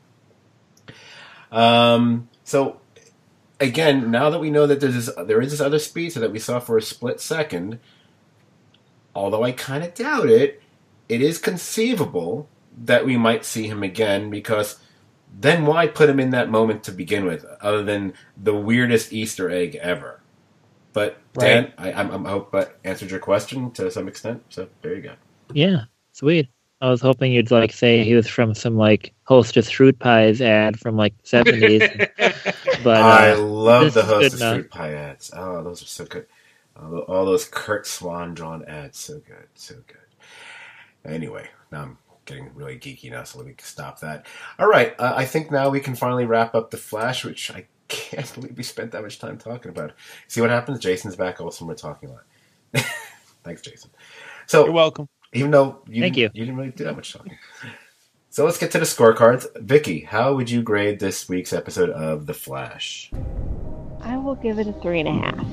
Um, so, again, now that we know that there's this, there is this other speedster that we saw for a split second, although I kind of doubt it, it is conceivable that we might see him again, because then why put him in that moment to begin with, other than the weirdest Easter egg ever? But Dan, right. I, I'm, I hope that answered your question to some extent. So there you go. Yeah, sweet. I was hoping you'd like say he was from some like Hostess Fruit Pies ad from like the seventies. But uh, I love the Hostess Fruit Pie ads. Oh, those are so good. All, all those Kurt Swan drawn ads, so good, so good. Anyway, now I'm getting really geeky now, so let me stop that. All right, uh, I think now we can finally wrap up The Flash, which I can't believe we spent that much time talking about it. See what happens? Jason's back. All of a sudden we're talking a lot. Thanks, Jason. So you're welcome. Even though you, Thank you. you didn't really do that much talking. So let's get to the scorecards. Vicky, how would you grade this week's episode of The Flash? I will give it a three and a half.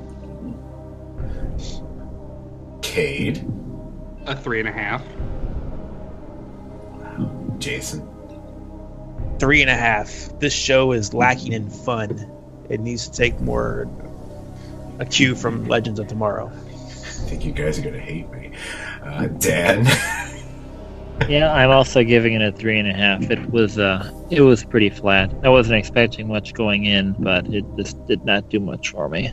Cade? A three and a half. Jason? Three and a half. This show is lacking in fun. It needs to take more a cue from Legends of Tomorrow. I think you guys are going to hate me. Uh, Dan? Yeah, I'm also giving it a three and a half. It was uh, it was pretty flat. I wasn't expecting much going in, but it just did not do much for me.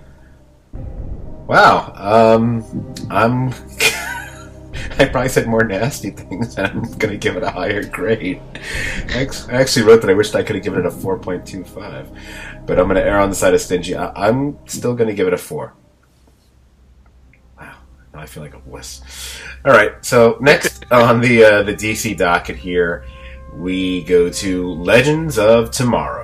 Wow. Um, I'm... I probably said more nasty things, and I'm going to give it a higher grade. I actually wrote that I wished I could have given it a four point two five, but I'm going to err on the side of stingy. I- I'm still going to give it a four. Wow, now I feel like a wuss. All right, so next on the uh, the D C docket here, we go to Legends of Tomorrow.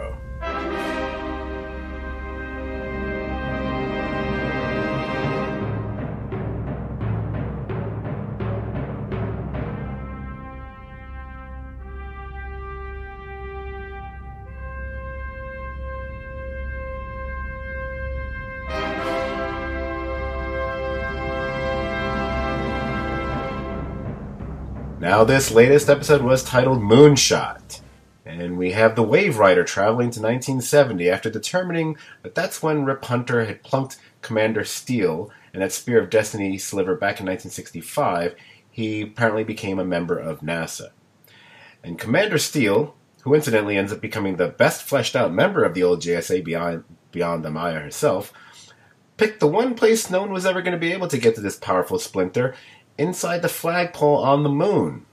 Now, this latest episode was titled Moonshot, and we have the Wave Rider traveling to nineteen seventy after determining that that's when Rip Hunter had plunked Commander Steel and that Spear of Destiny sliver back in nineteen sixty-five. He apparently became a member of NASA. And Commander Steel, who incidentally ends up becoming the best fleshed out member of the old J S A beyond, beyond Amaya herself, picked the one place no one was ever going to be able to get to this powerful splinter, inside the flagpole on the moon.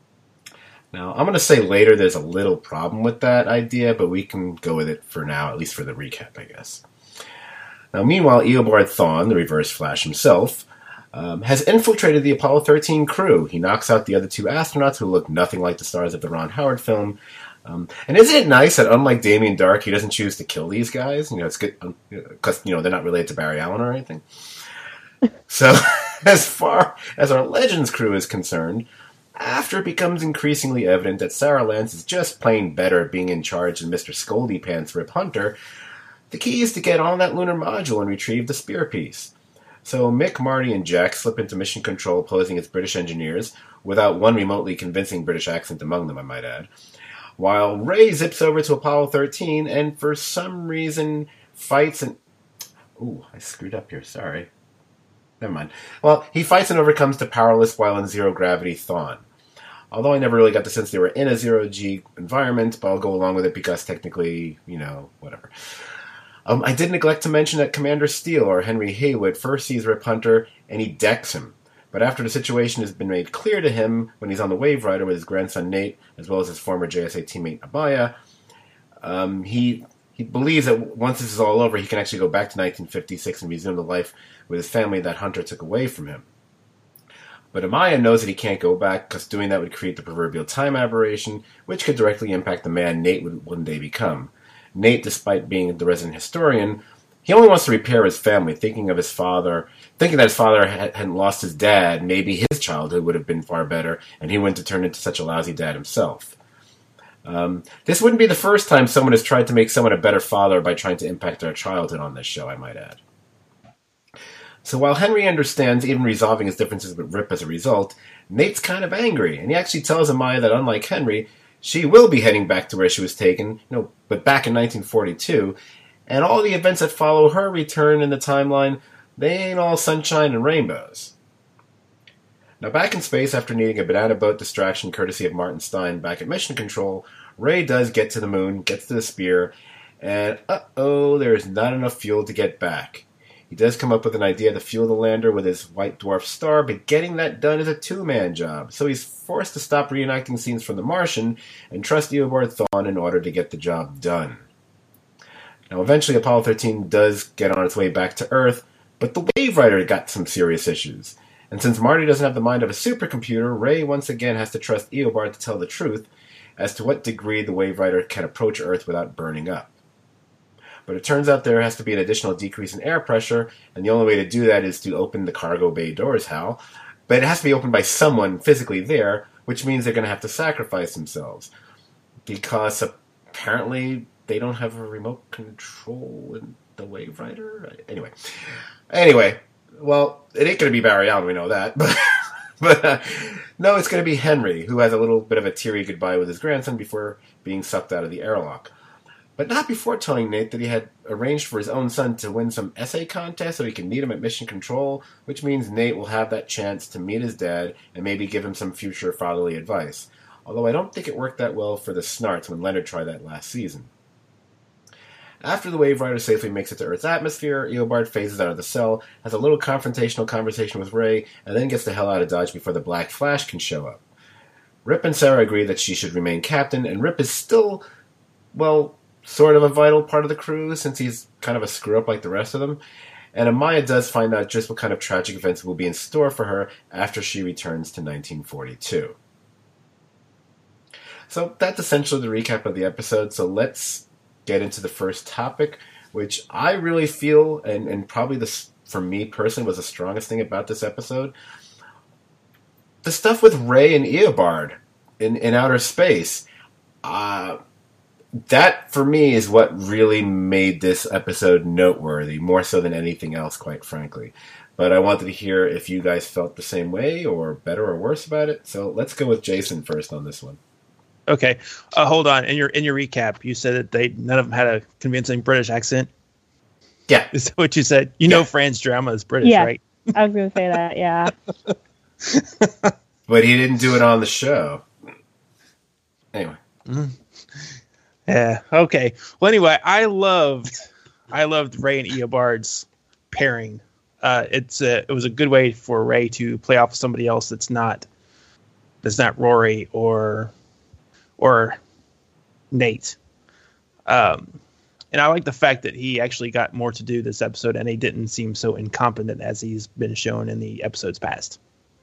Now, I'm going to say later there's a little problem with that idea, but we can go with it for now, at least for the recap, I guess. Now, meanwhile, Eobard Thawne, the Reverse Flash himself, um, has infiltrated the Apollo thirteen crew. He knocks out the other two astronauts who look nothing like the stars of the Ron Howard film. Um, and isn't it nice that, unlike Damien Dark, he doesn't choose to kill these guys? You know, it's good because, you know, they're not related to Barry Allen or anything. So, as far as our Legends crew is concerned, after it becomes increasingly evident that Sarah Lance is just plain better at being in charge than Mister Scoldy Pants Rip Hunter, the key is to get on that lunar module and retrieve the spear piece. So Mick, Marty, and Jack slip into mission control posing as British engineers, without one remotely convincing British accent among them, I might add, while Ray zips over to Apollo thirteen and for some reason fights and... Ooh, I screwed up here, sorry. Never mind. Well, he fights and overcomes the powerless while in zero-gravity Thawne. Although I never really got the sense they were in a zero-G environment, but I'll go along with it because technically, you know, whatever. Um, I did neglect to mention that Commander Steele, or Henry Haywood, first sees Rip Hunter and he decks him. But after the situation has been made clear to him when he's on the Wave Rider with his grandson Nate, as well as his former J S A teammate Amaya, um, he... He believes that once this is all over, he can actually go back to nineteen fifty-six and resume the life with his family that Hunter took away from him. But Amaya knows that he can't go back, because doing that would create the proverbial time aberration, which could directly impact the man Nate would one day become. Nate, despite being the resident historian, He only wants to repair his family, thinking of his father, thinking that his father hadn't lost his dad. Maybe his childhood would have been far better, and he wouldn't have turned into such a lousy dad himself. Um, this wouldn't be the first time someone has tried to make someone a better father by trying to impact their childhood on this show, I might add. So while Henry understands even resolving his differences with Rip as a result, Nate's kind of angry, and he actually tells Amaya that unlike Henry, she will be heading back to where she was taken, you know, but back in nineteen forty-two, and all the events that follow her return in the timeline, they ain't all sunshine and rainbows. Now back in space, after needing a banana boat distraction courtesy of Martin Stein back at Mission Control, Ray does get to the moon, gets to the spear, and uh-oh, there is not enough fuel to get back. He does come up with an idea to fuel the lander with his white dwarf star, but getting that done is a two-man job, so he's forced to stop reenacting scenes from The Martian and trust Eobard Thawne in order to get the job done. Now eventually Apollo thirteen does get on its way back to Earth, but the Wave Rider got some serious issues. And since Marty doesn't have the mind of a supercomputer, Ray once again has to trust Eobard to tell the truth as to what degree the Wave Rider can approach Earth without burning up. But it turns out there has to be an additional decrease in air pressure, and the only way to do that is to open the cargo bay doors, Hal. But it has to be opened by someone physically there, which means they're going to have to sacrifice themselves. Because apparently they don't have a remote control in the Wave Rider? Anyway. Anyway, well, it ain't going to be Barry Allen, we know that. But, but uh, no, it's going to be Henry, who has a little bit of a teary goodbye with his grandson before being sucked out of the airlock. But not before telling Nate that he had arranged for his own son to win some essay contest so he can meet him at Mission Control, which means Nate will have that chance to meet his dad and maybe give him some future fatherly advice. Although I don't think it worked that well for the Snarts when Leonard tried that last season. After the Wave Rider safely makes it to Earth's atmosphere, Eobard phases out of the cell, has a little confrontational conversation with Ray, and then gets the hell out of Dodge before the Black Flash can show up. Rip and Sarah agree that she should remain captain, and Rip is still, well, sort of a vital part of the crew, since he's kind of a screw-up like the rest of them. And Amaya does find out just what kind of tragic events will be in store for her after she returns to nineteen forty-two. So that's essentially the recap of the episode, so let's get into the first topic, which I really feel, and, and probably this, for me personally, was the strongest thing about this episode. The stuff with Ray and Eobard in, in outer space. Uh... That, for me, is what really made this episode noteworthy, more so than anything else, quite frankly. But I wanted to hear if you guys felt the same way, or better or worse about it. So let's go with Jason first on this one. Okay, uh, hold on. In your in your recap, you said that they none of them had a convincing British accent. Yeah, is that what you said? You yeah. know, Franz Drama is British, yeah, right? I was going to say that. Yeah, but he didn't do it on the show. Anyway. Mm. Yeah. Okay. Well, anyway, I loved, I loved Ray and Eobard's pairing. Uh, it's a, it was a good way for Ray to play off somebody else that's not, that's not Rory or, or Nate. Um, and I like the fact that he actually got more to do this episode, and he didn't seem so incompetent as he's been shown in the episodes past.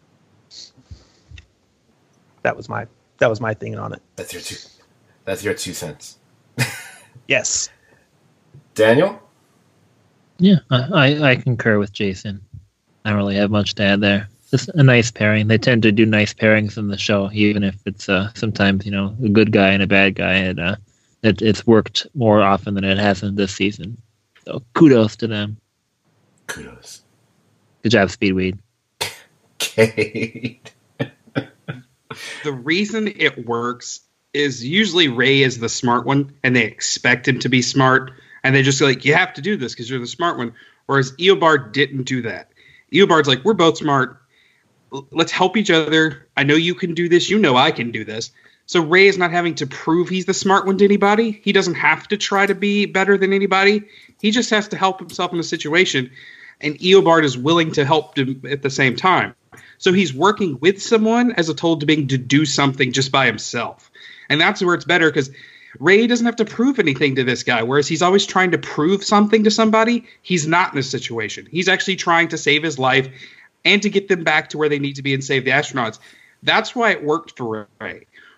That was my, that was my thing on it. That's your two. That's your two cents. Yes. Daniel? Yeah, I, I concur with Jason. I don't really have much to add there. Just a nice pairing. They tend to do nice pairings in the show, even if it's uh, sometimes, you know, a good guy and a bad guy. And uh, it, it's worked more often than it hasn't this season. So kudos to them. Kudos. Good job, Speedweed. Kate. The reason it works is usually Ray is the smart one, and they expect him to be smart, and they just go like, you have to do this because you're the smart one. Whereas Eobard didn't do that. Eobard's like, we're both smart. L- let's help each other. I know you can do this. You know I can do this. So Ray is not having to prove he's the smart one to anybody. He doesn't have to try to be better than anybody. He just has to help himself in a situation, and Eobard is willing to help him at the same time. So he's working with someone as opposed to being to do something just by himself. And that's where it's better, because Ray doesn't have to prove anything to this guy, whereas he's always trying to prove something to somebody. He's not in this situation. He's actually trying to save his life and to get them back to where they need to be and save the astronauts. That's why it worked for Ray.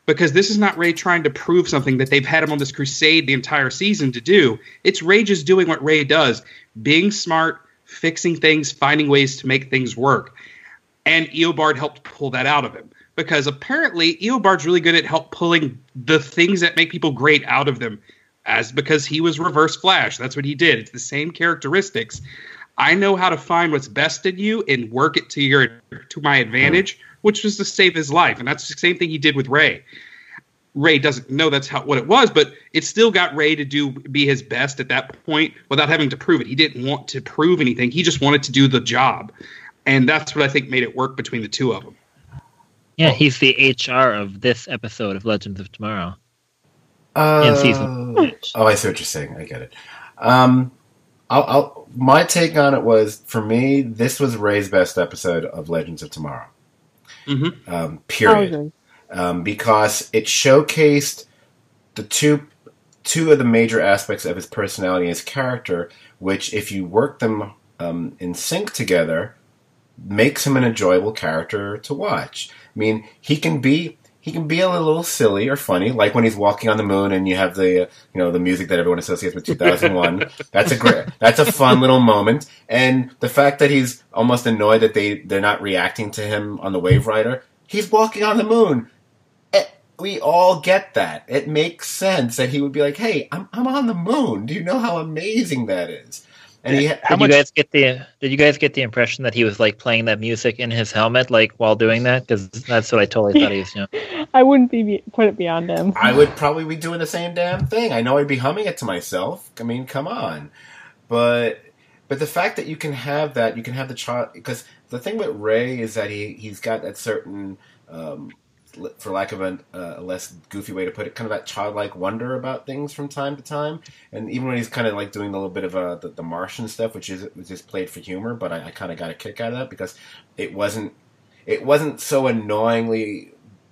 because this is not Ray trying to prove something that they've had him on this crusade the entire season to do. It's Ray just doing what Ray does, being smart, fixing things, finding ways to make things work. And Eobard helped pull that out of him, because apparently Eobard's really good at help pulling the things that make people great out of them, as because he was Reverse Flash. That's what he did. It's the same characteristics. I know how to find what's best in you and work it to your to my advantage, which was to save his life. And that's the same thing he did with Ray. Ray doesn't know that's how what it was, but it still got Ray to do be his best at that point without having to prove it. He didn't want to prove anything. He just wanted to do the job. And that's what I think made it work between the two of them. Yeah, he's the H R of this episode of Legends of Tomorrow. Uh, in season. Oh, I see what you're saying. I get it. Um, I'll, I'll, my take on it was, for me, this was Ray's best episode of Legends of Tomorrow. Mm-hmm. Um, period. Okay. Um, because it showcased the two two of the major aspects of his personality and his character, which, if you work them um, in sync together, makes him an enjoyable character to watch. I mean, he can be he can be a little silly or funny, like when he's walking on the moon and you have the uh, you know the music that everyone associates with two thousand one. That's a great, that's a fun little moment, and the fact that he's almost annoyed that they they're not reacting to him on the Wave Rider. He's walking on the moon. We all get that. It makes sense that he would be like, "Hey, I'm I'm on the moon. Do you know how amazing that is?" And he, did how you much, guys get the Did you guys get the impression that he was like playing that music in his helmet, like while doing that? Because that's what I totally thought he was doing. I wouldn't be put it beyond him. I would probably be doing the same damn thing. I know I'd be humming it to myself. I mean, come on. But but the fact that you can have that, you can have the child, because the thing with Ray is that he he's got that certain. Um, for lack of a, a less goofy way to put it, kind of that childlike wonder about things from time to time. And even when he's kind of like doing a little bit of a, the, the Martian stuff, which is was just played for humor, but I, I kind of got a kick out of that because it wasn't it wasn't so annoyingly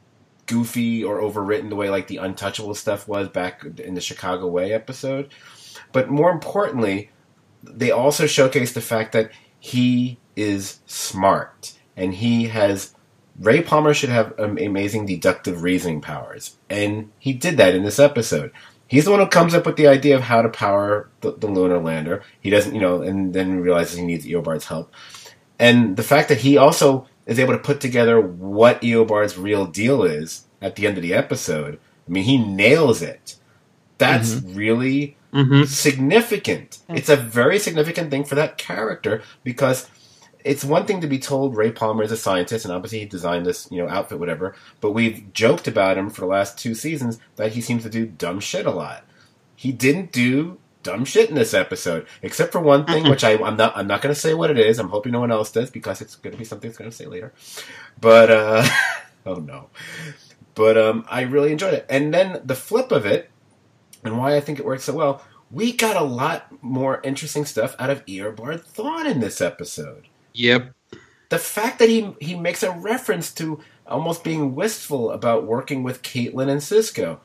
goofy or overwritten the way like the Untouchable stuff was back in the Chicago Way episode. But more importantly, they also showcased the fact that he is smart and he has Ray Palmer should have um, amazing deductive reasoning powers, and he did that in this episode. He's the one who comes up with the idea of how to power the, the lunar lander. He doesn't, you know, and then realizes he needs Eobard's help. And the fact that he also is able to put together what Eobard's real deal is at the end of the episode, I mean, he nails it. That's mm-hmm. really mm-hmm. significant. It's a very significant thing for that character because it's one thing to be told Ray Palmer is a scientist, and obviously he designed this, you know, outfit, whatever. But we've joked about him for the last two seasons that he seems to do dumb shit a lot. He didn't do dumb shit in this episode, except for one thing, which I, I'm not. I'm not going to say what it is. I'm hoping no one else does because it's going to be something I'm going to say later. But uh, oh no. But um, I really enjoyed it, and then the flip of it, and why I think it worked so well. We got a lot more interesting stuff out of Eobard Thawne in this episode. Yep. The fact that he he makes a reference to almost being wistful about working with Caitlin and Cisco,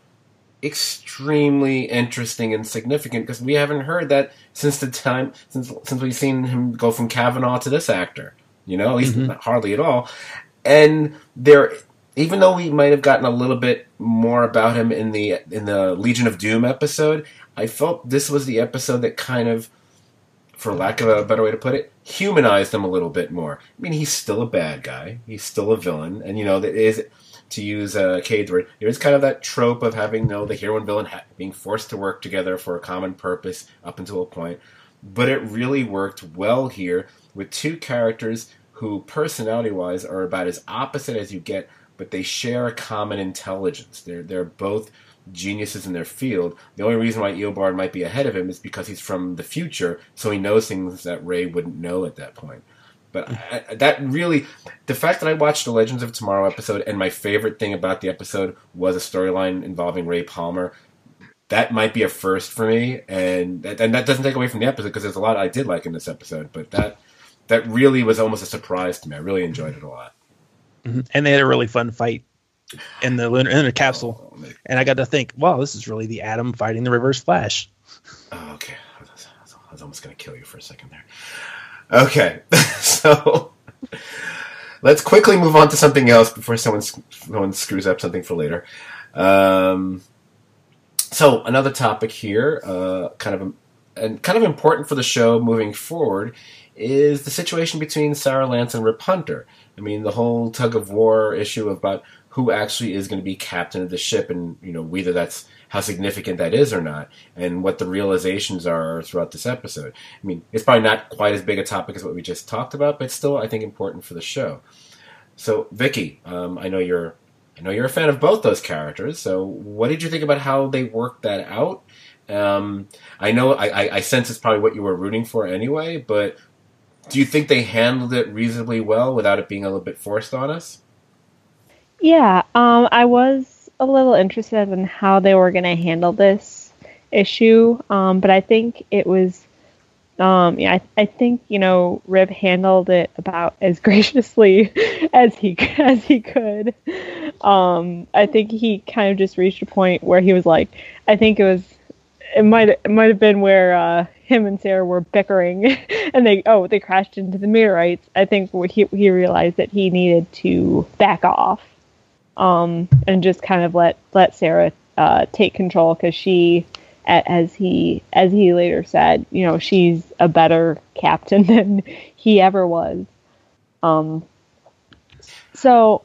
extremely interesting and significant because we haven't heard that since the time since since we've seen him go from Kavanaugh to this actor. You know, at least mm-hmm. not hardly at all. And there, even though we might have gotten a little bit more about him in the in the Legion of Doom episode, I felt this was the episode that kind of, for lack of a better way to put it, humanized him a little bit more. I mean, he's still a bad guy. He's still a villain. And, you know, there is, to use uh, Cade's word, there is kind of that trope of having, you know, the hero and villain ha- being forced to work together for a common purpose up until a point. But it really worked well here with two characters who, personality-wise, are about as opposite as you get, but they share a common intelligence. They're They're both geniuses in their field. The only reason why Eobard might be ahead of him is because he's from the future, so he knows things that Ray wouldn't know at that point. But I, that really, the fact that I watched the Legends of Tomorrow episode, and my favorite thing about the episode was a storyline involving Ray Palmer, that might be a first for me, and that, and that doesn't take away from the episode, because there's a lot I did like in this episode, but that that really was almost a surprise to me. I really enjoyed it a lot. Mm-hmm. And they had a really fun fight in the lunar, in the capsule, oh, and I got to think, wow, this is really the Atom fighting the Reverse Flash. Oh, okay, I was, I was almost going to kill you for a second there. Okay, so let's quickly move on to something else before someone someone screws up something for later. Um, so another topic here, uh, kind of and kind of important for the show moving forward, is the situation between Sarah Lance and Rip Hunter. I mean, the whole tug of war issue about who actually is going to be captain of the ship, and you know whether that's how significant that is or not, and what the realizations are throughout this episode. I mean, it's probably not quite as big a topic as what we just talked about, but still, I think important for the show. So, Vicky, um, I know you're, I know you're a fan of both those characters. So, what did you think about how they worked that out? Um, I know, I, I, I sense it's probably what you were rooting for anyway, but do you think they handled it reasonably well without it being a little bit forced on us? Yeah, um, I was a little interested in how they were going to handle this issue, um, but I think it was, um, yeah, I, I think you know Rip handled it about as graciously as he as he could. Um, I think he kind of just reached a point where he was like, I think it was, it might it might have been where uh, him and Sarah were bickering, and they oh they crashed into the meteorites. I think he he realized that he needed to back off. Um, and just kind of let let Sarah uh, take control, because she, as he as he later said, you know, she's a better captain than he ever was. Um, so,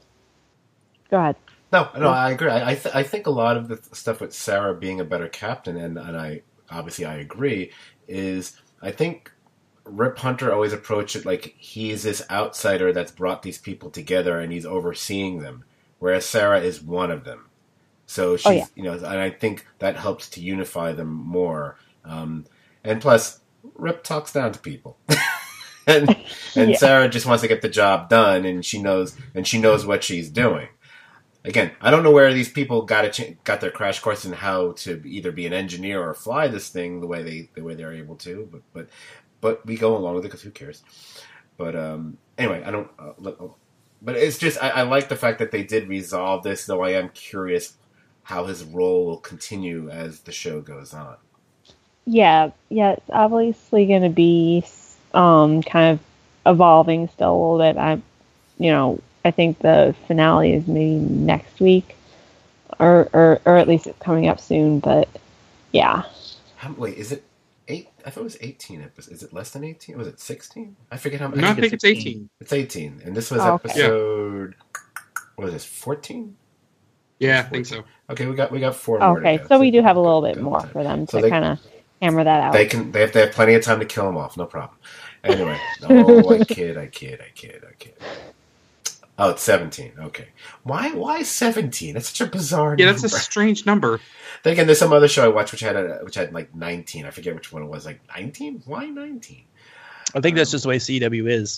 go ahead. No, no, I agree. I I, th- I think a lot of the stuff with Sarah being a better captain, and and I obviously I agree, is I think Rip Hunter always approached it like he's this outsider that's brought these people together and he's overseeing them. Whereas Sarah is one of them, so she's, oh, yeah. you know, and I think that helps to unify them more. Um, and plus, Rip talks down to people, and and yeah. Sarah just wants to get the job done, and she knows and she knows what she's doing. Again, I don't know where these people got a ch- got their crash course in how to either be an engineer or fly this thing the way they the way they're able to, but but but we go along with it because who cares? But um, anyway, I don't. Uh, let, But it's just, I, I like the fact that they did resolve this, though I am curious how his role will continue as the show goes on. Yeah, yeah, it's obviously going to be um, kind of evolving still a little bit. I, you know, I think the finale is maybe next week, or or, or at least it's coming up soon, but yeah. How, wait, is it eight? I thought it was eighteen episodes. Is it less than eighteen? Was it sixteen? I forget how many. No, I think it's eighteen. It's eighteen. And this was oh, okay. episode, yeah. What was this, fourteen? Yeah, I think so. Okay, we got we got four okay, more. Okay, so we do have a little bit more for them to so kind of hammer that out. They can. They have, they have plenty of time to kill them off. No problem. Anyway, oh, I kid, I kid, I kid, I kid. Oh, it's seventeen. Okay. Why Why seventeen? That's such a bizarre yeah, number. that's a strange number. Then again, there's some other show I watched which had a, which had like nineteen. I forget which one it was. Like nineteen? Why nineteen? I think um, that's just the way C W is.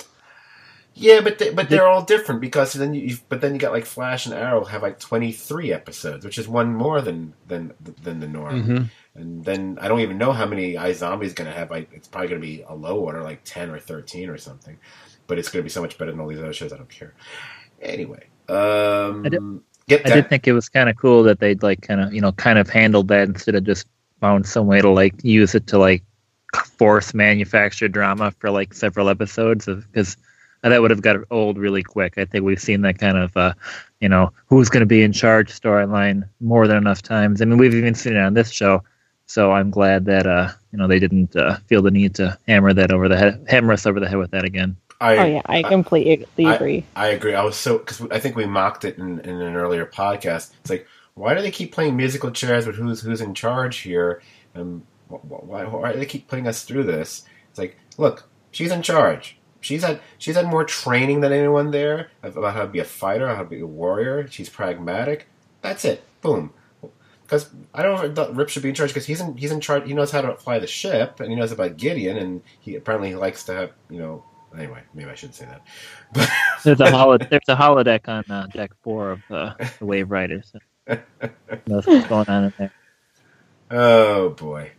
Yeah, but they, but they're all different because then you but then you got like Flash and Arrow have like twenty-three episodes, which is one more than than than the norm. Mm-hmm. And then I don't even know how many iZombie is going to have. Like, it's probably going to be a low order, like ten or thirteen or something. But it's going to be so much better than all these other shows. I don't care. Anyway, um, I did, get I did think it was kind of cool that they'd like kind of you know kind of handled that instead of just found some way to like use it to like force manufacture drama for like several episodes because that would have got old really quick. I think we've seen that kind of uh, you know who's going to be in charge storyline more than enough times. I mean, we've even seen it on this show. So I'm glad that uh, you know they didn't uh, feel the need to hammer that over the head, hammer us over the head with that again. I, oh yeah, I completely I, agree. I, I agree. I was so because I think we mocked it in, in an earlier podcast. It's like, why do they keep playing musical chairs with who's who's in charge here? And why, why do they keep putting us through this? It's like, look, she's in charge. She's had she's had more training than anyone there about how to be a fighter, how to be a warrior. She's pragmatic. That's it. Boom. Because I don't know if Rip should be in charge because he's in he's in charge. He knows how to fly the ship and he knows about Gideon and he apparently he likes to have you know. Anyway, maybe I shouldn't say that. But there's a holo- there's a holodeck on uh, deck four of uh, the Wave Riders. So knows what's going on in there. Oh boy.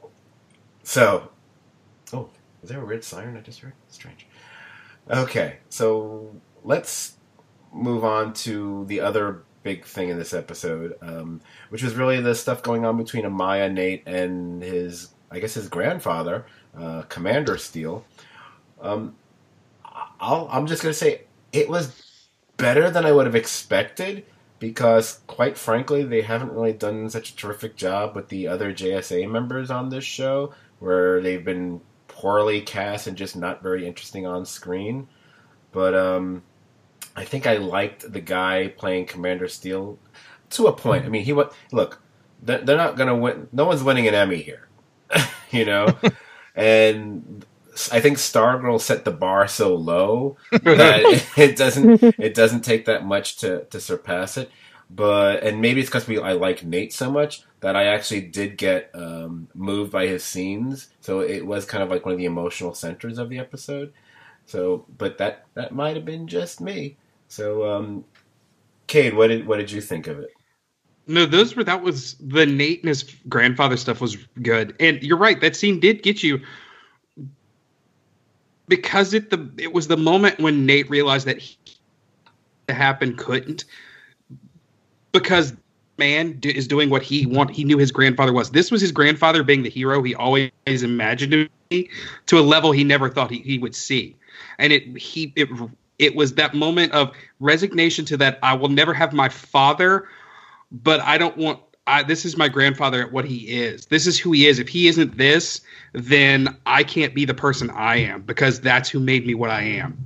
So, oh, is there a red siren I just heard? Strange. Okay, so let's move on to the other big thing in this episode, um, which was really the stuff going on between Amaya, Nate, and his, I guess, his grandfather, uh, Commander Steele. Um, I'll, I'm just going to say it was better than I would have expected, because, quite frankly, they haven't really done such a terrific job with the other J S A members on this show, where they've been poorly cast and just not very interesting on screen. But um, I think I liked the guy playing Commander Steele to a point. I mean, he wa- look, they're not going to win. No one's winning an Emmy here, you know? And I think Stargirl set the bar so low that it doesn't it doesn't take that much to, to surpass it. But and maybe it's because we I like Nate so much that I actually did get um, moved by his scenes. So it was kind of like one of the emotional centers of the episode. So, but that that might have been just me. So, um, Cade, what did what did you think of it? No, those were that was the Nate and his grandfather stuff was good, and you're right. That scene did get you. Because it the it was the moment when Nate realized that he, to happen couldn't, because man do, is doing what he want. He knew his grandfather was. This was his grandfather being the hero he always imagined to be, to a level he never thought he, he would see. And it he it it was that moment of resignation to that I will never have my father, but I don't want. I, this is my grandfather at what he is. This is who he is. If he isn't this, then I can't be the person I am, because that's who made me what I am.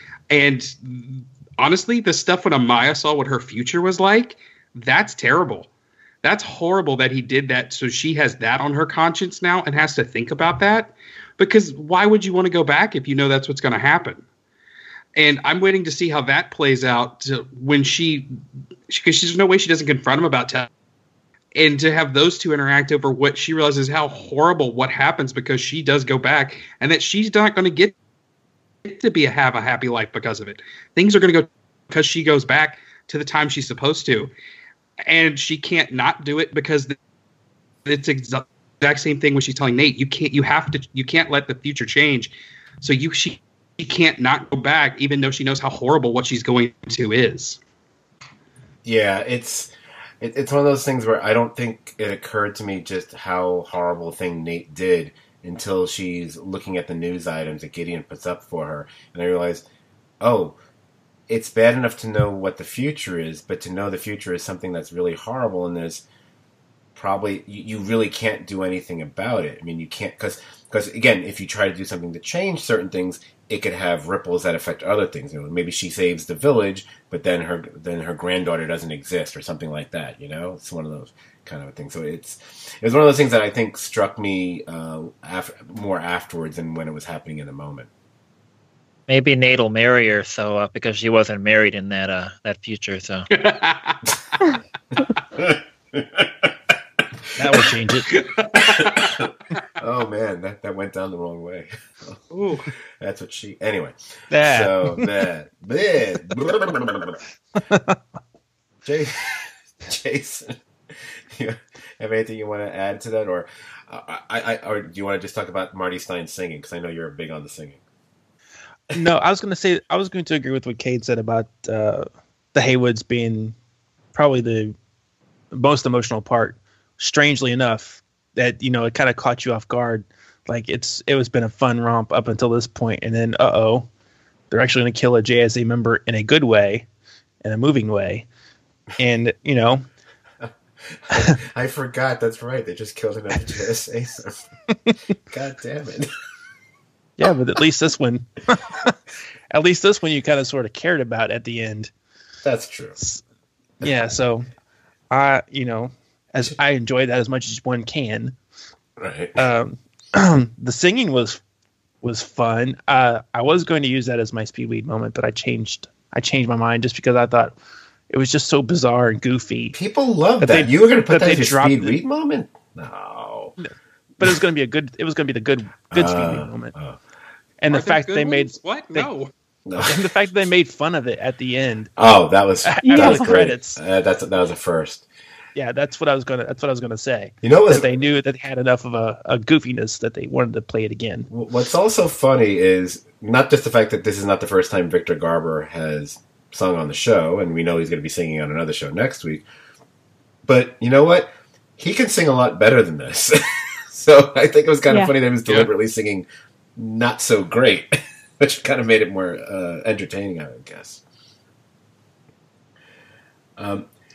And honestly, the stuff when Amaya saw what her future was like, that's terrible. That's horrible that he did that. So she has that on her conscience now and has to think about that, because why would you want to go back if you know that's what's going to happen? And I'm waiting to see how that plays out to when she, because there's no way she doesn't confront him about telling. And to have those two interact over what she realizes how horrible what happens because she does go back, and that she's not going to get to be a have a happy life because of it. Things are going to go because she goes back to the time she's supposed to, and she can't not do it because it's the exact same thing when she's telling Nate, you can't, you have to, you can't let the future change. So you, she, she can't not go back, even though she knows how horrible what she's going to is. Yeah, it's. It, it's one of those things where I don't think it occurred to me just how horrible a thing Nate did until she's looking at the news items that Gideon puts up for her. And I realized, oh, it's bad enough to know what the future is, but to know the future is something that's really horrible, and there's probably, you, you really can't do anything about it. I mean, you can't, because, because again, if you try to do something to change certain things, it could have ripples that affect other things. You know, maybe she saves the village, but then her then her granddaughter doesn't exist, or something like that. You know, it's one of those kind of things. So it's it was one of those things that I think struck me uh, af- more afterwards than when it was happening in the moment. Maybe Nate will marry her, so uh, because she wasn't married in that uh, that future, so that will change it. Oh man, that, that went down the wrong way. Ooh. That's what she. Anyway, That. so that. that. Jay, Jason, you have anything you want to add to that, or I, I, or do you want to just talk about Marty Stein singing? Because I know you're big on the singing. No, I was going to say I was going to agree with what Cade said about uh, the Haywoods being probably the most emotional part. Strangely enough, that you know it kind of caught you off guard. Like it's it was been a fun romp up until this point, and then uh oh, they're actually going to kill a J S A member in a good way, in a moving way, and you know. I forgot. That's right. They just killed another J S A. God damn it. Yeah, but at least this one, at least this one you kind of sort of cared about at the end. That's true. Yeah, so I, you know, as I enjoyed that as much as one can. Right. Um, the singing was was fun. Uh, I was going to use that as my Speedweed moment, but I changed. I changed my mind just because I thought it was just so bizarre and goofy. People love that. that They, you were going to put that, that as your they speed dropped read moment? No. But it was going to be a good. It was going to be the good good Uh, Speedweed moment. uh. And the Are there fact that they good made ones? What? they- No. No. and the fact that they made fun of it at the end. Oh, that was that Yeah. was great. Credits. Uh, that's that was a first. Yeah, that's what I was gonna. That's what I was gonna say. You know That what's they knew that they had enough of a, a goofiness that they wanted to play it again. what's also funny is not just the fact that this is not the first time Victor Garber has sung on the show, and we know he's going to be singing on another show next week. But you know what? He can sing a lot better than this. So I think it was kind of Yeah. funny that he was Yeah. deliberately singing not so great, which kind of made it more uh, entertaining, I would guess. Um,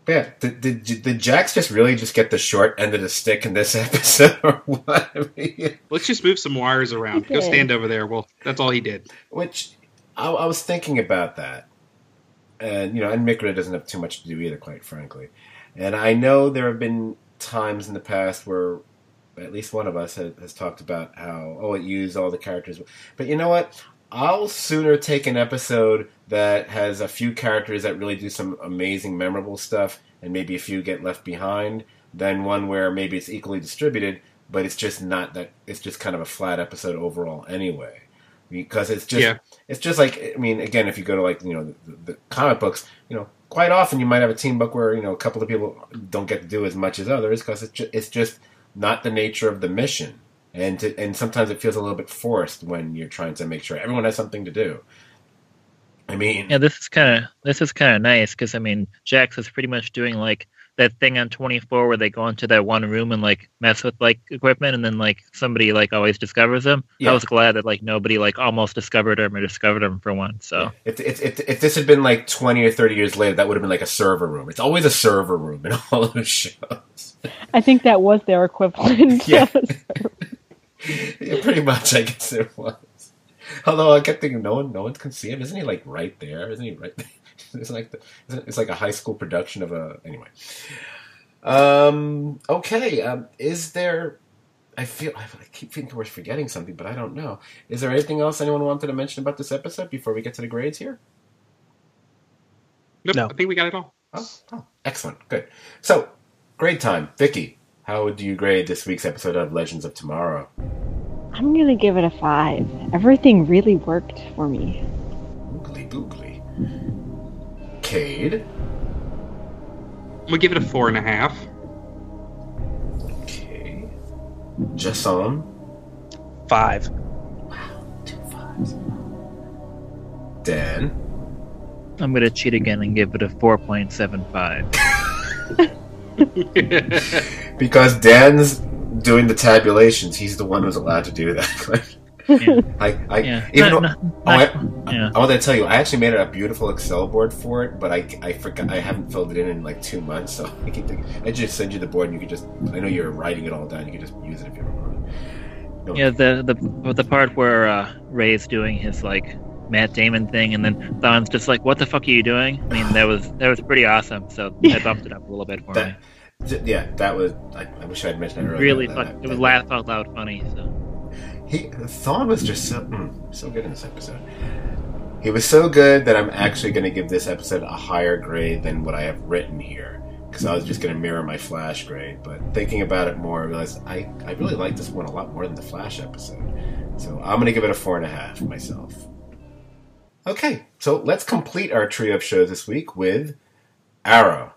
Yeah, did, did, did Jax just really just get the short end of the stick in this episode, or what? I mean, Let's just move some wires around. Go stand over there. Well, that's all he did. Which, I, I was thinking about that. And, you know, and Mikra doesn't have too much to do either, quite frankly. And I know there have been times in the past where at least one of us has, has talked about how, oh, it used all the characters. But you know what? I'll sooner take an episode that has a few characters that really do some amazing, memorable stuff, and maybe a few get left behind, than one where maybe it's equally distributed, but it's just not that. It's just kind of a flat episode overall, anyway. Because it's just, yeah. it's just like, I mean, again, if you go to like you know the, the comic books, you know, quite often you might have a team book where you know a couple of people don't get to do as much as others because it's just, it's just not the nature of the mission. And to, and sometimes it feels a little bit forced when you're trying to make sure everyone has something to do. I mean, yeah, this is kind of this is kind of nice because I mean, Jax is pretty much doing like that thing on twenty-four where they go into that one room and like mess with like equipment, and then like somebody like always discovers them. Yeah. I was glad that like nobody like almost discovered him or discovered him for once. So yeah. if, if if if this had been like twenty or thirty years later, that would have been like a server room. It's always a server room in all of those shows. I think that was their equivalent. Yeah. Yeah, pretty much, I guess it was. Although I kept thinking, no one, no one can see him. Isn't he like right there? Isn't he right there? It's like the, it's like a high school production of a anyway. Um. Okay. Um. Is there? I feel I keep feeling we're forgetting something, but I don't know. Is there anything else anyone wanted to mention about this episode before we get to the grades here? Nope, No. I think we got it all. Oh, oh, excellent. Good. So, grade time. Vicky, how would you grade this week's episode of Legends of Tomorrow? I'm gonna give it a five. Everything really worked for me. Boogly boogly. Cade. I'm gonna give it a four and a half. Okay. Jason. Five. Wow, two fives. Dan. I'm gonna cheat again and give it a four point seven five. Because Dan's doing the tabulations, he's the one who's allowed to do that. Yeah. I, I, Yeah. even Not- though, not- oh, I, not- yeah. I want to tell you, I actually made a beautiful Excel board for it, but I, I forgot, I haven't filled it in in like two months, so I keep thinking, I just send you the board and you could just, I know you're writing it all down, you could just use it if you want. No. Yeah, the the the part where uh, Ray's doing his like Matt Damon thing, and then Thon's just like, "What the fuck are you doing?" I mean, that was that was pretty awesome. So I bumped it up a little bit for That, me. j- yeah, that was, I, I wish I had mentioned that earlier. Really that, fun. that- It was that- laugh out loud funny. So He Thawne was just so mm, so good in this episode. He was so good that I'm actually going to give this episode a higher grade than what I have written here, because I was just going to mirror my Flash grade. But thinking about it more, I realized I, I really like this one a lot more than the Flash episode. So I'm going to give it a four and a half myself. Okay, so let's complete our trio of shows this week with Arrow.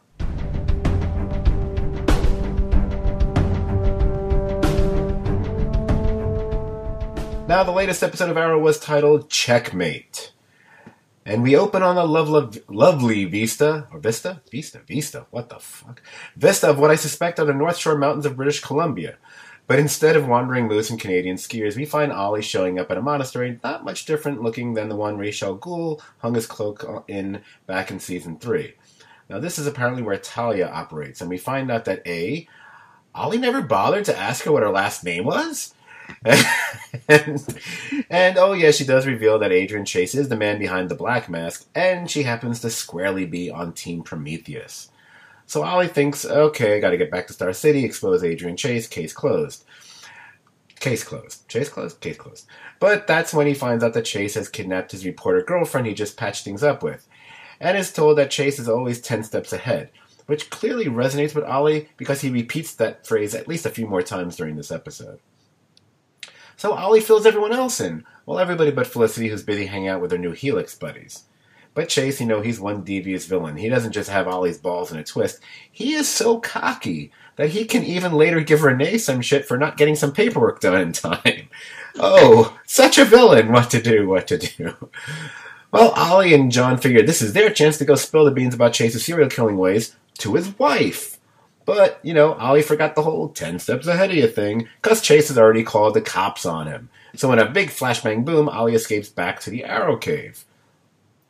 Now, the latest episode of Arrow was titled Checkmate. And we open on a lovely, lovely vista, or vista? Vista, vista, what the fuck? Vista of what I suspect are the North Shore Mountains of British Columbia. But instead of wandering loose and Canadian skiers, we find Ollie showing up at a monastery not much different looking than the one Rachel Gould hung his cloak in back in season three. Now, this is apparently where Talia operates, and we find out that A, Ollie never bothered to ask her what her last name was? and, and oh yeah, she does reveal that Adrian Chase is the man behind the Black Mask, and she happens to squarely be on Team Prometheus. So Ollie thinks, okay, gotta get back to Star City, expose Adrian Chase, case closed. Case closed. Chase closed? Case closed. But that's when he finds out that Chase has kidnapped his reporter girlfriend he just patched things up with, and is told that Chase is always ten steps ahead, which clearly resonates with Ollie because he repeats that phrase at least a few more times during this episode. So Ollie fills everyone else in, while everybody but Felicity, who's busy hanging out with her new Helix buddies. But Chase, you know, he's one devious villain. He doesn't just have Ollie's balls in a twist. He is so cocky that he can even later give Renee some shit for not getting some paperwork done in time. Oh, such a villain. What to do, what to do. Well, Ollie and John figured this is their chance to go spill the beans about Chase's serial killing ways to his wife. But, you know, Ollie forgot the whole ten steps ahead of you thing, because Chase has already called the cops on him. So in a big flashbang boom, Ollie escapes back to the Arrow Cave.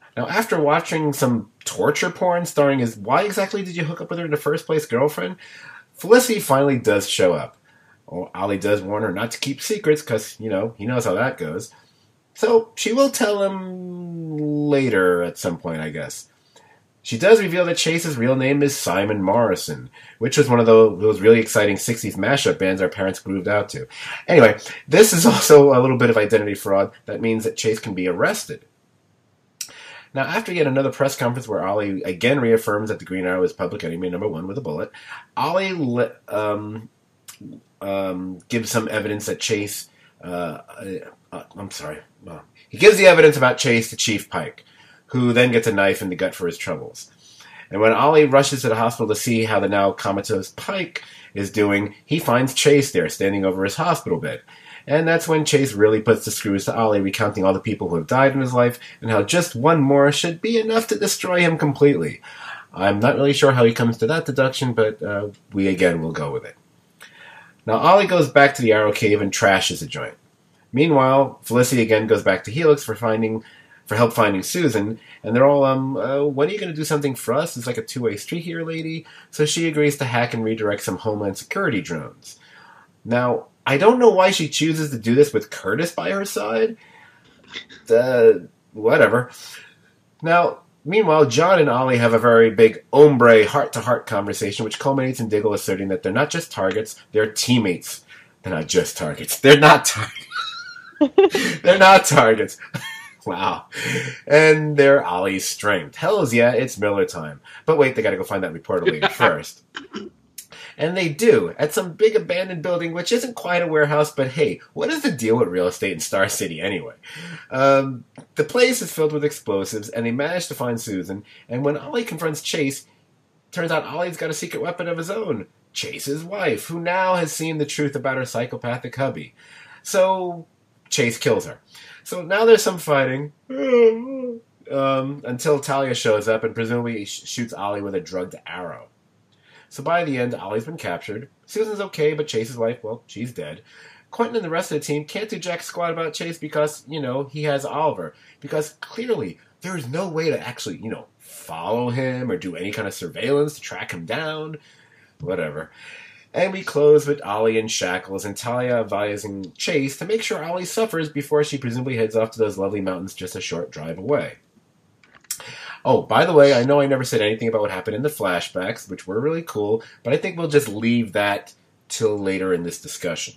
Now, after watching some torture porn starring his why exactly did you hook up with her in the first place girlfriend, Felicity finally does show up. Well, Ollie does warn her not to keep secrets because, you know, he knows how that goes. So she will tell him later at some point, I guess. She does reveal that Chase's real name is Simon Morrison, which was one of those, those really exciting sixties mashup bands our parents grooved out to. Anyway, this is also a little bit of identity fraud. That means that Chase can be arrested. Now, after yet another press conference where Ollie again reaffirms that the Green Arrow is public enemy number one with a bullet, Ollie le- um, um, gives some evidence that Chase... Uh, uh, I'm sorry. Well, he gives the evidence about Chase to Chief Pike, who then gets a knife in the gut for his troubles. And when Ollie rushes to the hospital to see how the now comatose Pike is doing, he finds Chase there, standing over his hospital bed. And that's when Chase really puts the screws to Ollie, recounting all the people who have died in his life, and how just one more should be enough to destroy him completely. I'm not really sure how he comes to that deduction, but uh, we again will go with it. Now, Ollie goes back to the Arrow Cave and trashes the joint. Meanwhile, Felicity again goes back to Helix for finding... for help finding Susan, and they're all, um, uh, when are you going to do something for us? It's like a two-way street here, lady. So she agrees to hack and redirect some Homeland Security drones. Now, I don't know why she chooses to do this with Curtis by her side. Uh, whatever. Now, meanwhile, John and Ollie have a very big ombre heart-to-heart conversation, which culminates in Diggle asserting that they're not just targets, they're teammates. They're not just targets. They're not targets. They're not targets. Wow. And they're Ollie's strength. Hells yeah, it's Miller time. But wait, they gotta go find that reporter lady first. And they do, at some big abandoned building, which isn't quite a warehouse, but hey, what is the deal with real estate in Star City anyway? Um, the place is filled with explosives, and they manage to find Susan, and when Ollie confronts Chase, turns out Ollie's got a secret weapon of his own, Chase's wife, who now has seen the truth about her psychopathic hubby. So, Chase kills her. So now there's some fighting um, until Talia shows up and presumably sh- shoots Ollie with a drugged arrow. So by the end, Ollie's been captured. Susan's okay, but Chase's wife, well, she's dead. Quentin and the rest of the team can't do jack squat about Chase because, you know, he has Oliver. Because clearly, there is no way to actually, you know, follow him or do any kind of surveillance to track him down. Whatever. And we close with Ollie in shackles and Talia advising Chase to make sure Ollie suffers before she presumably heads off to those lovely mountains just a short drive away. Oh, by the way, I know I never said anything about what happened in the flashbacks, which were really cool, but I think we'll just leave that till later in this discussion.